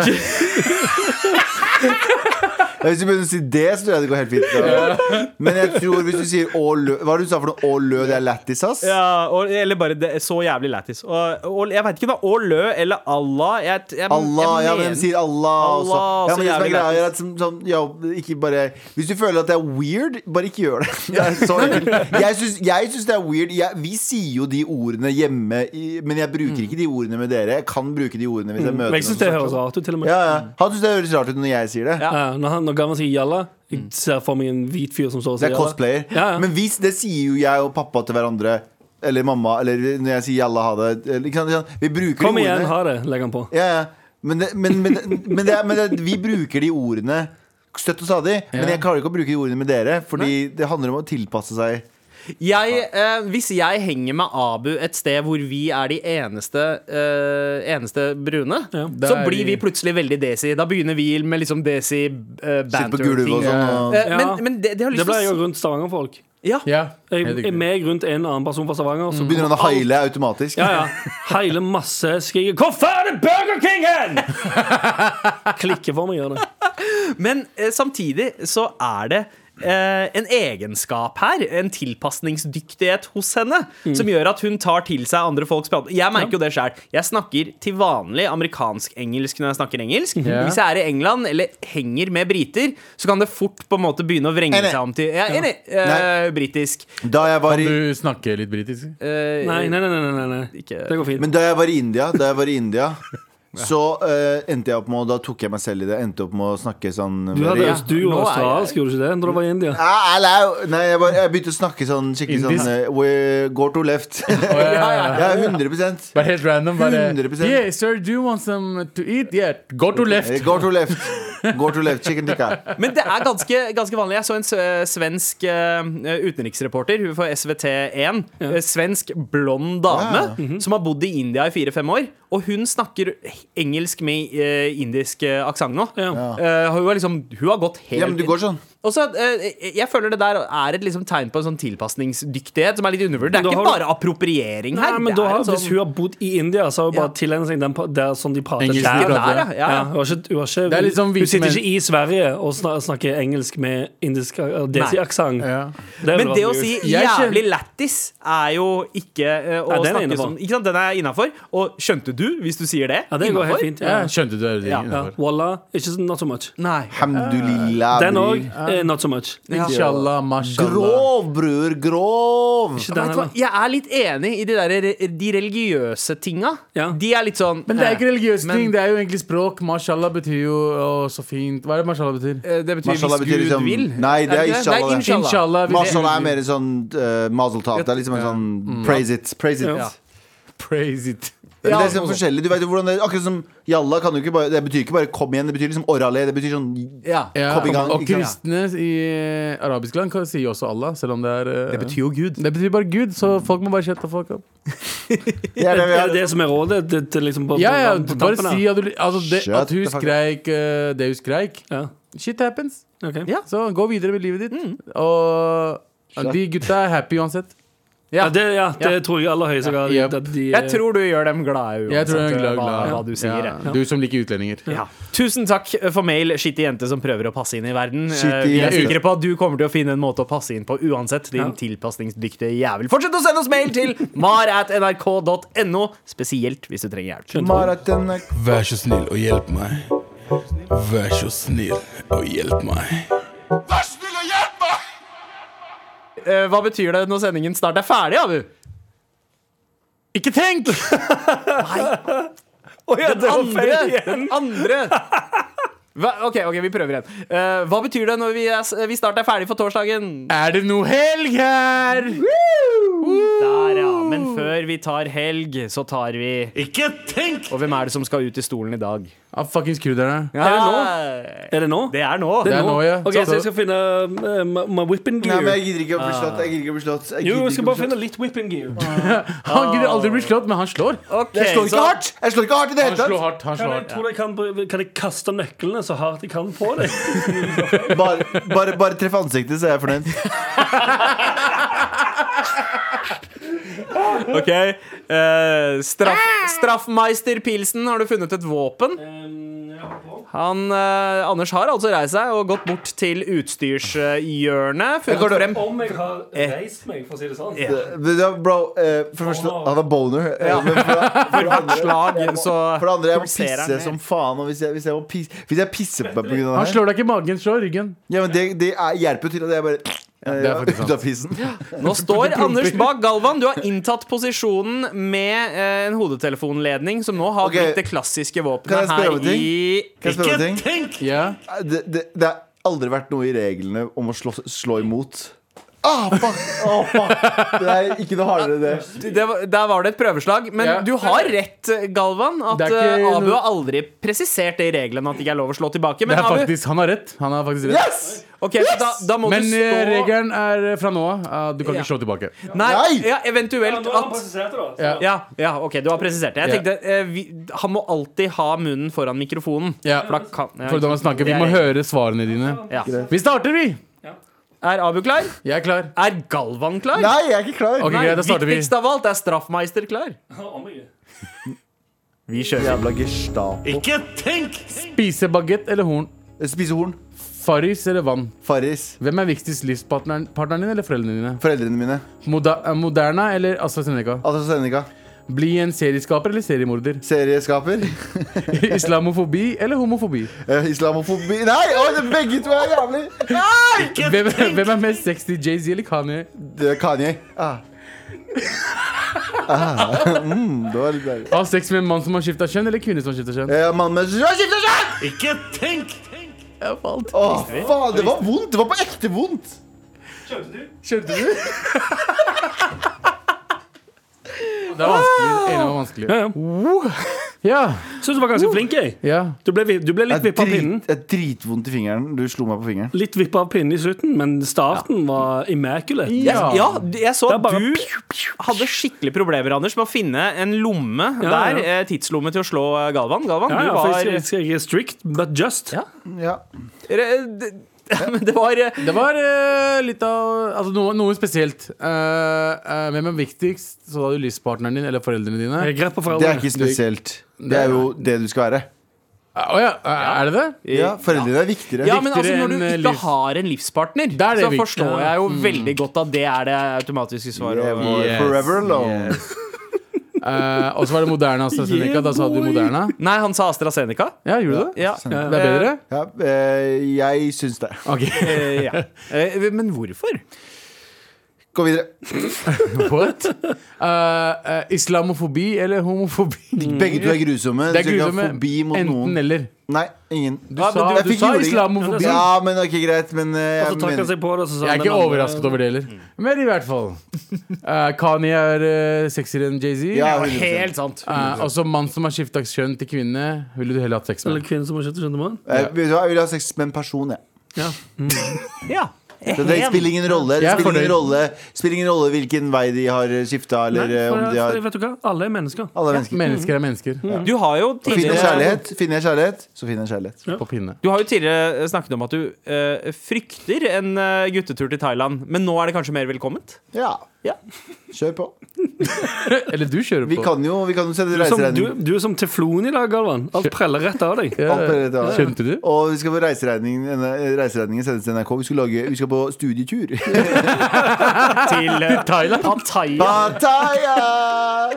[SPEAKER 3] Hvis du begynner å si det, så tror jeg det går helt fint. Men jeg tror hvis du sier å lø, hva var det du sa for noe? Å lø, det er lættis, ass?
[SPEAKER 5] Ja, eller bare det er så jævlig lættis. Og jeg vet ikke hva å lø eller Allah
[SPEAKER 3] Allah, ja, men de sier Allah også. Ja, men det som er greia er at ja, ikke bare hvis du føler at det er weird, bare ikke gjør det. Jeg synes det er weird. Vi sier jo de ordene hjemme men jeg bruker ikke de ordene med dere. Jeg kan bruke de ordene hvis jeg møter noen.
[SPEAKER 2] Jeg synes det høres rart ut til og med.
[SPEAKER 3] Han synes det høres rart ut når jeg sier det.
[SPEAKER 2] Når gammel sier jalla, jeg ser for meg en hvit fyr som står og sier
[SPEAKER 3] jalla. Det er cosplayer. Men hvis det sier jo jeg og pappa til hverandre, eller mamma, eller når jeg sier jalla, ha det, vi bruker
[SPEAKER 2] Kom igjen, ha det, legger han på.
[SPEAKER 3] Men vi bruker de ordene støtt og stadig. Men jeg klarer ikke å bruke de ordene med dere, fordi det handler om å tilpasse seg.
[SPEAKER 5] Hvis jeg henger med Abu et sted hvor vi er de eneste brune, så blir vi plutselig veldig desi. Da begynner vi med liksom desi banter-ting. Men det har lyst til å si.
[SPEAKER 2] Det ble jo rundt Stavanger-folk. Meg rundt en annen person fra Stavanger.
[SPEAKER 3] Så begynner han å heile automatisk.
[SPEAKER 2] Heile masse skriker 'Hvorfor er det Burger King hen?!' Klikker for meg, gjør det.
[SPEAKER 5] Men samtidig så er det en egenskap her, en tilpasningsdyktighet hos henne, som gjør at hun tar til seg andre folks prat. Jeg merker jo det selv. Jeg snakker til vanlig amerikansk-engelsk når jeg snakker engelsk. Hvis jeg er i England eller henger med briter, så kan det fort på en måte begynne å vrenge seg om til britisk.
[SPEAKER 4] Kan du snakke litt britisk?
[SPEAKER 2] Nei. Det går fint.
[SPEAKER 3] Men da jeg var i India så endte jeg opp med, og da tok jeg meg selv i det, endte opp med å snakke sånn
[SPEAKER 2] Du gjorde australsk, gjorde du ikke det, når du var i India?
[SPEAKER 3] Nei, jeg begynte å snakke sånn skikkelig sånn go to left. Ja, 100%.
[SPEAKER 4] Bare helt random,
[SPEAKER 3] 100%.
[SPEAKER 4] Yeah, sir, do you want some to eat? Yeah, go to left.
[SPEAKER 3] Go to left, chicken tikka.
[SPEAKER 5] Men det er ganske vanlig. Jeg så en svensk utenriksreporter, hun for SVT1, svensk blond dame, som har bodd i India i 4-5 år, og hun snakker engelsk med indisk aksent nå. Hun har gått helt
[SPEAKER 3] men du går sånn.
[SPEAKER 5] Og så, jeg føler det der er et liksom tegn på en sånn tilpasningsdyktighet som er litt undervurdert. Det er ikke bare appropriering her.
[SPEAKER 2] Nei, men hvis hun har bodd i India, så har hun bare tilegnet seg den sånn de prater Hun sitter ikke i Sverige og snakker engelsk med indisk desi-aksent.
[SPEAKER 5] Men det å si jævlig lættis er jo ikke å snakke sånn. Ikke sant, den er innenfor. Og skjønte du, hvis du sier det?
[SPEAKER 2] Ja, det går helt fint.
[SPEAKER 4] Skjønte du det innenfor?
[SPEAKER 2] Wallah, ikke not so much.
[SPEAKER 5] Nei.
[SPEAKER 3] Alhamdulillah.
[SPEAKER 2] Den også not so much.
[SPEAKER 4] Inshallah, mashallah.
[SPEAKER 3] Grov, bror, grov.
[SPEAKER 5] Jeg er litt enig i de religiøse tinga. De er litt sånn.
[SPEAKER 4] Men det er ikke religiøse ting, det er jo egentlig språk. Mashallah betyr jo så fint. Hva er det mashallah betyr?
[SPEAKER 5] Det betyr hvis Gud liksom, vil.
[SPEAKER 3] Nei, det er inshallah. Mashallah er mer sånn mazel tov. Det er liksom en sånn praise it.
[SPEAKER 4] Praise it.
[SPEAKER 3] Det er liksom forskjellig. Du vet jo hvordan det er. Akkurat som Jalla kan jo ikke bare, det betyr ikke bare kom igjen. Det betyr liksom orale. Det betyr sånn kom i gang.
[SPEAKER 4] Og kristne i arabisk land kan si også Allah, selv om det er
[SPEAKER 5] det betyr jo Gud.
[SPEAKER 4] Det betyr bare Gud, så folk må bare kjette folk opp.
[SPEAKER 2] Det er det som er rådet liksom på
[SPEAKER 4] bare si at hun skreik det hun skreik. Shit happens. Så gå videre med livet ditt. Og de gutta er happy uansett.
[SPEAKER 2] Det tror jeg aller høyeste grad.
[SPEAKER 5] Jeg tror du gjør dem glade
[SPEAKER 4] Jeg tror jeg er glad.
[SPEAKER 5] Hva du sier.
[SPEAKER 4] Du som liker utlendinger.
[SPEAKER 5] Tusen takk for mail, skittig jente som prøver å passe inn i verden. Vi er sikre på at du kommer til å finne en måte å passe inn på uansett, din tilpasningsdyktige jævel. Fortsett å sende oss mail til mar@nrk.no, spesielt hvis du trenger hjelp.
[SPEAKER 8] Vær så snill og hjelp meg. Vær så snill og hjelp meg. Vær så snill og hjelp meg!
[SPEAKER 5] Hva betyr det når sendingen snart er ferdig, Abu?
[SPEAKER 4] Ikke tenk!
[SPEAKER 5] Nei. Den andre. Ok, vi prøver igjen. Hva betyr det når vi snart er ferdig for torsdagen?
[SPEAKER 4] Er det noe helg her?
[SPEAKER 5] Der, men før vi tar helg, så tar vi
[SPEAKER 4] Ikke tenk!
[SPEAKER 5] Og hvem er det som skal ut i stolen i dag?
[SPEAKER 4] Fuckings kruderne.
[SPEAKER 2] Er det nå?
[SPEAKER 5] Det er nå.
[SPEAKER 2] Ok, så jeg skal finne my whipping gear.
[SPEAKER 3] Nei, men jeg gidder ikke å bli slått.
[SPEAKER 2] Jeg skal bare finne litt whipping gear.
[SPEAKER 4] Han gidder aldri bli slått, men han slår.
[SPEAKER 3] Jeg slår ikke hardt i det hele tatt.
[SPEAKER 4] Han slår hardt.
[SPEAKER 2] Kan jeg kaste nøklene så hardt jeg kan på deg?
[SPEAKER 3] Bare treff ansiktet, så er jeg fornøyd.
[SPEAKER 5] Ok, Straffmeister Pilsen, har du funnet et våpen? Anders har altså reist seg og gått bort til utstyrshjørnet.
[SPEAKER 2] Om jeg har reist meg, for å si det sånn.
[SPEAKER 3] Bro, for det første, han har boner.
[SPEAKER 5] For
[SPEAKER 3] det andre, jeg må pisse som faen. Og hvis jeg pisser på meg på grunn av det her.
[SPEAKER 4] Han slår deg ikke i magen, slår ryggen.
[SPEAKER 3] Ja, men det hjelper jo til at jeg bare ut av pissen.
[SPEAKER 5] Nå står Anders bak Galvan. Du har inntatt posisjonen med en hodetelefonledning, som nå har blitt det klassiske våpenet her i
[SPEAKER 3] Ikke tenk! Det har aldri vært noe i reglene om å slå imot. Fuck. Det er ikke noe hardere det.
[SPEAKER 5] Der var det et prøveslag. Men du har rett, Galvan, at Abu har aldri presisert det i reglene at det ikke er lov å slå tilbake. Men
[SPEAKER 4] han har rett. Han har faktisk rett.
[SPEAKER 3] Yes!
[SPEAKER 5] Okay, da må
[SPEAKER 4] men
[SPEAKER 5] du stå...
[SPEAKER 4] regelen er fra nå du kan ikke slå tilbake.
[SPEAKER 5] Nei, eventuelt at ok, du har presisert det. Jeg tenkte, han må alltid ha munnen foran mikrofonen.
[SPEAKER 4] For da man snakker, vi må høre svarene dine. Vi starter, vi.
[SPEAKER 5] Er Abu klar?
[SPEAKER 4] Jeg er klar.
[SPEAKER 5] Er Galvan klar?
[SPEAKER 3] Nei, jeg er ikke klar.
[SPEAKER 4] Okay, da starter vi.
[SPEAKER 5] Viktigst av alt er Straffmeister klar. Vi kjører.
[SPEAKER 3] Jævla Gestapo.
[SPEAKER 4] Ikke tenk! Spise bagett eller horn?
[SPEAKER 3] Spise horn.
[SPEAKER 4] Farris eller vann?
[SPEAKER 3] Farris.
[SPEAKER 4] Hvem er viktigst, livspartneren din eller foreldrene dine?
[SPEAKER 3] Foreldrene mine.
[SPEAKER 4] Moderna eller AstraZeneca?
[SPEAKER 3] AstraZeneca.
[SPEAKER 4] Bli en serieskaper eller seriemorder?
[SPEAKER 3] Serieskaper.
[SPEAKER 4] Islamofobi eller homofobi?
[SPEAKER 3] Islamofobi. Nei, begge to er jævlig. Nei!
[SPEAKER 4] Hvem er mest sexy, Jay-Z eller Kanye?
[SPEAKER 3] Det er Kanye. Det var litt deilig.
[SPEAKER 4] Ha sex med en mann som har skiftet kjønn eller kvinne som har skiftet kjønn?
[SPEAKER 3] Mann med skiftet kjønn!
[SPEAKER 8] Ikke tenk!
[SPEAKER 4] Jeg falt.
[SPEAKER 3] Faen, det var vondt. Det var på ekte vondt.
[SPEAKER 4] Skjønte du? Det er vanskelig. En var vanskelig. Ja.
[SPEAKER 2] Synes du var ganske flink, jeg.
[SPEAKER 4] Ja.
[SPEAKER 2] Du ble litt vippet av pinnen.
[SPEAKER 3] Det er dritvondt i fingeren. Du slo meg på fingeren.
[SPEAKER 2] Litt vippet av pinnen i slutten, men starten var immaculate.
[SPEAKER 5] Ja, jeg så at
[SPEAKER 2] bare-
[SPEAKER 5] du hadde skikkelig problemer, Anders, med å finne en lomme der, tidslomme til å slå Galvan. Galvan,
[SPEAKER 2] Ja,
[SPEAKER 5] du
[SPEAKER 2] for
[SPEAKER 5] var
[SPEAKER 2] jeg er strict, but just.
[SPEAKER 5] Ja.
[SPEAKER 3] Ja.
[SPEAKER 5] Men det var
[SPEAKER 4] Litt av altså noe spesielt. Hvem er viktigst? Så da du livspartneren din eller foreldrene dine?
[SPEAKER 2] Jeg er greit på
[SPEAKER 3] Det er
[SPEAKER 2] foreldrene.
[SPEAKER 3] ikke spesielt. Det er jo det du skal være.
[SPEAKER 4] Er det det?
[SPEAKER 3] Ja, foreldrene er viktigere.
[SPEAKER 5] Ja, men altså når du
[SPEAKER 4] enn
[SPEAKER 5] ikke har en livspartner,
[SPEAKER 4] Da er det
[SPEAKER 5] så
[SPEAKER 4] viktig.
[SPEAKER 5] forstår jeg jo veldig godt at det er det automatiske svaret.
[SPEAKER 3] Yeah,
[SPEAKER 5] og-
[SPEAKER 3] boy, forever alone.
[SPEAKER 4] Og så var det Moderna AstraZeneca. Da sa du Moderna.
[SPEAKER 5] Nei, han sa AstraZeneca.
[SPEAKER 4] Ja, gjorde du det?
[SPEAKER 5] Ja.
[SPEAKER 4] Det er bedre?
[SPEAKER 3] Ja, jeg syns det.
[SPEAKER 4] Ok.
[SPEAKER 5] Ja. Men hvorfor?
[SPEAKER 3] Gå videre.
[SPEAKER 4] What? Islamofobi eller homofobi?
[SPEAKER 3] Begge to er grusomme.
[SPEAKER 4] Det er
[SPEAKER 3] Du skal ikke ha
[SPEAKER 4] grusomme.
[SPEAKER 3] fobi mot
[SPEAKER 4] Enten
[SPEAKER 3] noen.
[SPEAKER 4] eller.
[SPEAKER 3] Nei, ingen.
[SPEAKER 4] Du
[SPEAKER 5] Ja, men
[SPEAKER 4] sa,
[SPEAKER 5] du-
[SPEAKER 4] du
[SPEAKER 3] fikk
[SPEAKER 4] sa
[SPEAKER 3] juling.
[SPEAKER 4] islamofobi.
[SPEAKER 3] Ja, men ok, greit. Men
[SPEAKER 2] Og
[SPEAKER 3] jeg
[SPEAKER 2] så trakk han
[SPEAKER 3] mener
[SPEAKER 2] seg på det, og så sa
[SPEAKER 4] Jeg er
[SPEAKER 2] han
[SPEAKER 4] ikke
[SPEAKER 2] den andre-
[SPEAKER 4] overrasket over det heller. Men i hvert fall. Kanye er sexiere enn Jay-Z.
[SPEAKER 3] Ja,
[SPEAKER 5] Helt sant.
[SPEAKER 4] Og så mann som har skifta kjønn til kvinne, ville du heller hatt sex
[SPEAKER 2] Eller
[SPEAKER 4] med.
[SPEAKER 2] kvinner som har kjøtt og kjønt mann.
[SPEAKER 3] Vet du hva, jeg vil ha sex med en person, jeg.
[SPEAKER 2] Ja.
[SPEAKER 5] Ja.
[SPEAKER 3] Så det spiller ingen rolle. Det
[SPEAKER 4] Jeg er
[SPEAKER 3] spiller ingen
[SPEAKER 4] fornøyd.
[SPEAKER 3] rolle hvilken vei de har skifta, eller
[SPEAKER 2] Nei,
[SPEAKER 3] om de har
[SPEAKER 2] vet du hva? Alle er mennesker.
[SPEAKER 3] Alle er mennesker.
[SPEAKER 4] Mennesker er mennesker.
[SPEAKER 5] Du har jo
[SPEAKER 3] Finner jeg
[SPEAKER 5] tidligere
[SPEAKER 3] kjærlighet, så finner jeg kjærlighet.
[SPEAKER 4] På pinne.
[SPEAKER 5] Du har jo tidligere snakket om at du frykter en guttetur til Thailand, men nå er det kanskje mer velkomment?
[SPEAKER 3] Ja,
[SPEAKER 5] Ja.
[SPEAKER 3] kjør på.
[SPEAKER 4] Eller du kjører
[SPEAKER 3] Vi
[SPEAKER 4] på.
[SPEAKER 3] kan jo sende
[SPEAKER 2] Som,
[SPEAKER 3] reiseregning.
[SPEAKER 2] du er som teflon i dag, Galvan. Alt preller rett av deg.
[SPEAKER 4] Ja,
[SPEAKER 3] Alt er rett av.
[SPEAKER 4] Skjønte du?
[SPEAKER 3] Og vi skal få reiseregningen sendes til NRK. Vi skal på studietur.
[SPEAKER 5] Til
[SPEAKER 4] Thailand?
[SPEAKER 5] Pattaya.
[SPEAKER 3] Pattaya!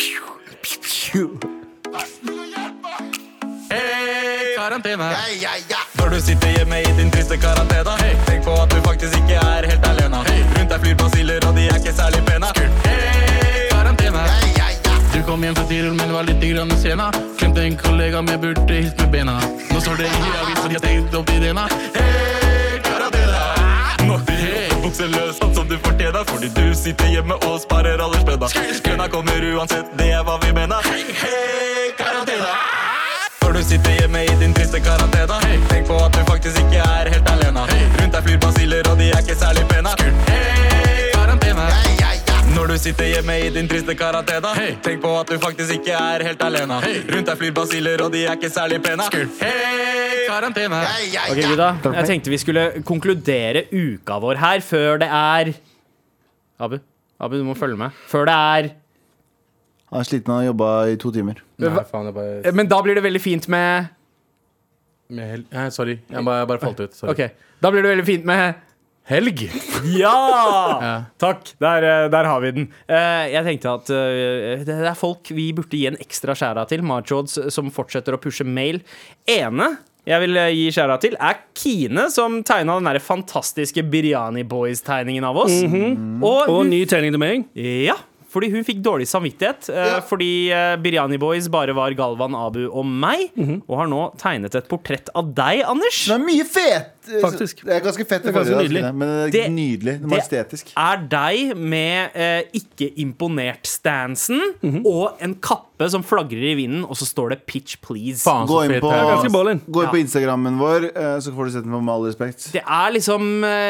[SPEAKER 8] Hey, karantene. Når du sitter hjemme i din triste karantene, tenk på at du faktisk ikke er helt alene. Rundt deg flyr basiller, og de er ikke særlig pene. Hey, karantene. Du kom hjem fra Tirol, men var litt grann sena. Glemte en kollega, men burde hilst med bena. Nå står det i avisen, de har tenkt opp idena. Hey, karantene. Nå er bukseløs, sånn som du fortjener, fordi du sitter hjemme og sparer alle spenna. Kønna kommer uansett, det er hva vi mener. Hey, karantene. Når du sitter hjemme i din triste karantene, tenk på at du faktisk ikke er helt alene. Rundt deg flyr basiller, og de er ikke særlig pene. Hey, karantene. Når du sitter hjemme i din triste karantene, tenk på at du faktisk ikke er helt alene. Rundt deg flyr basiller, og de er ikke særlig pene. Hey, karantene.
[SPEAKER 5] Ok, gutta. Jeg tenkte vi skulle konkludere uka vår her før det er Abu, du må følge med. Før det er
[SPEAKER 3] Han er sliten, han har jobba i 2 timer.
[SPEAKER 4] Nei, faen, jeg bare
[SPEAKER 5] Men da blir det veldig fint med
[SPEAKER 4] Sorry, jeg bare falt ut. Sorry.
[SPEAKER 5] Ok, da blir det veldig fint med
[SPEAKER 4] Helg!
[SPEAKER 5] Ja! Takk, der har vi den. Jeg tenkte at det er folk vi burde gi en ekstra skjæra til. Marchods som fortsetter å pushe mail. Ene jeg vil gi skjæra til, er Kine, som tegna den der fantastiske Biryani Boys-tegningen av oss.
[SPEAKER 2] Og ny tegning til meg.
[SPEAKER 5] Ja, fordi hun fikk dårlig samvittighet. Fordi Biryani Boys bare var Galvan, Abu og meg. Og har nå tegnet et portrett av deg, Anders.
[SPEAKER 3] Det er mye fet!
[SPEAKER 2] Faktisk.
[SPEAKER 3] Det er ganske fett,
[SPEAKER 2] Det er ganske nydelig.
[SPEAKER 3] men det er nydelig. Det er majestetisk.
[SPEAKER 5] Er deg med ikke imponert-stansen og en kappe som flagrer i vinden, og så står det 'pitch please'.
[SPEAKER 4] Faen,
[SPEAKER 3] Gå
[SPEAKER 4] så
[SPEAKER 3] inn
[SPEAKER 4] fet
[SPEAKER 3] på,
[SPEAKER 4] her.
[SPEAKER 2] Ganske ballin.
[SPEAKER 3] gå inn på Instagrammen vår, så får du sett den med all respekt.
[SPEAKER 5] Det er liksom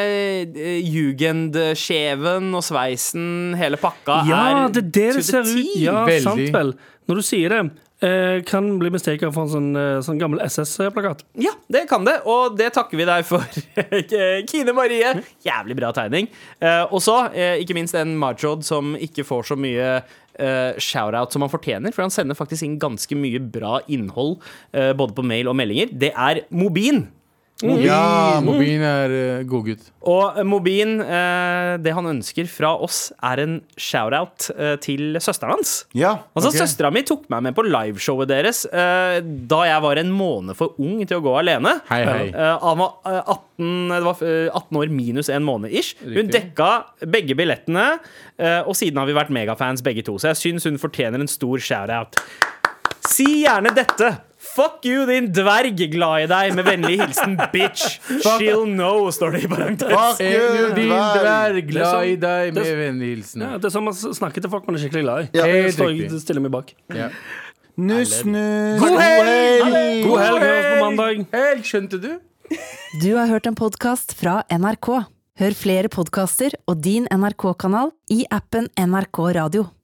[SPEAKER 5] jugendskjeven og sveisen, hele pakka
[SPEAKER 2] Ja,
[SPEAKER 5] er
[SPEAKER 2] det er det
[SPEAKER 5] to
[SPEAKER 2] det ser
[SPEAKER 5] the
[SPEAKER 2] ut.
[SPEAKER 5] T.
[SPEAKER 2] Ja,
[SPEAKER 4] Veldig.
[SPEAKER 2] sant vel. Når du sier det, kan bli mistaket for en sånn gammel SS-plakat.
[SPEAKER 5] Ja, det kan det, og det takker vi deg for. Kine Marie, jævlig bra tegning. Og så, ikke minst en Marchod som ikke får så mye shout-out som han fortjener, for han sender faktisk inn ganske mye bra innhold, både på mail og meldinger. Det er Mobin.
[SPEAKER 4] Mobin god gutt.
[SPEAKER 5] Og Mobin, det han ønsker fra oss en shout-out til søsteren hans. Søstera mi tok meg med på liveshowet deres da jeg var en måned for ung til å gå alene. Han var 18 år minus en måned ish. Hun dekka begge billettene, og siden har vi vært megafans begge to, så jeg synes hun fortjener en stor shout-out. Si gjerne dette. Fuck you, din dverg, glad i deg. Med vennlig hilsen, bitch. She'll know, står det i parentes.
[SPEAKER 3] Fuck you,
[SPEAKER 4] din dverg, glad i deg. Med vennlig hilsen.
[SPEAKER 2] Det som å snakke til folk man skikkelig glad i. Jeg stiller meg bak.
[SPEAKER 3] Nuss.
[SPEAKER 2] God helg! God helg, høres på mandag.
[SPEAKER 4] Helg, skjønte du?
[SPEAKER 1] Du har hørt en podcast fra NRK. Hør flere podcaster og din NRK-kanal i appen NRK Radio.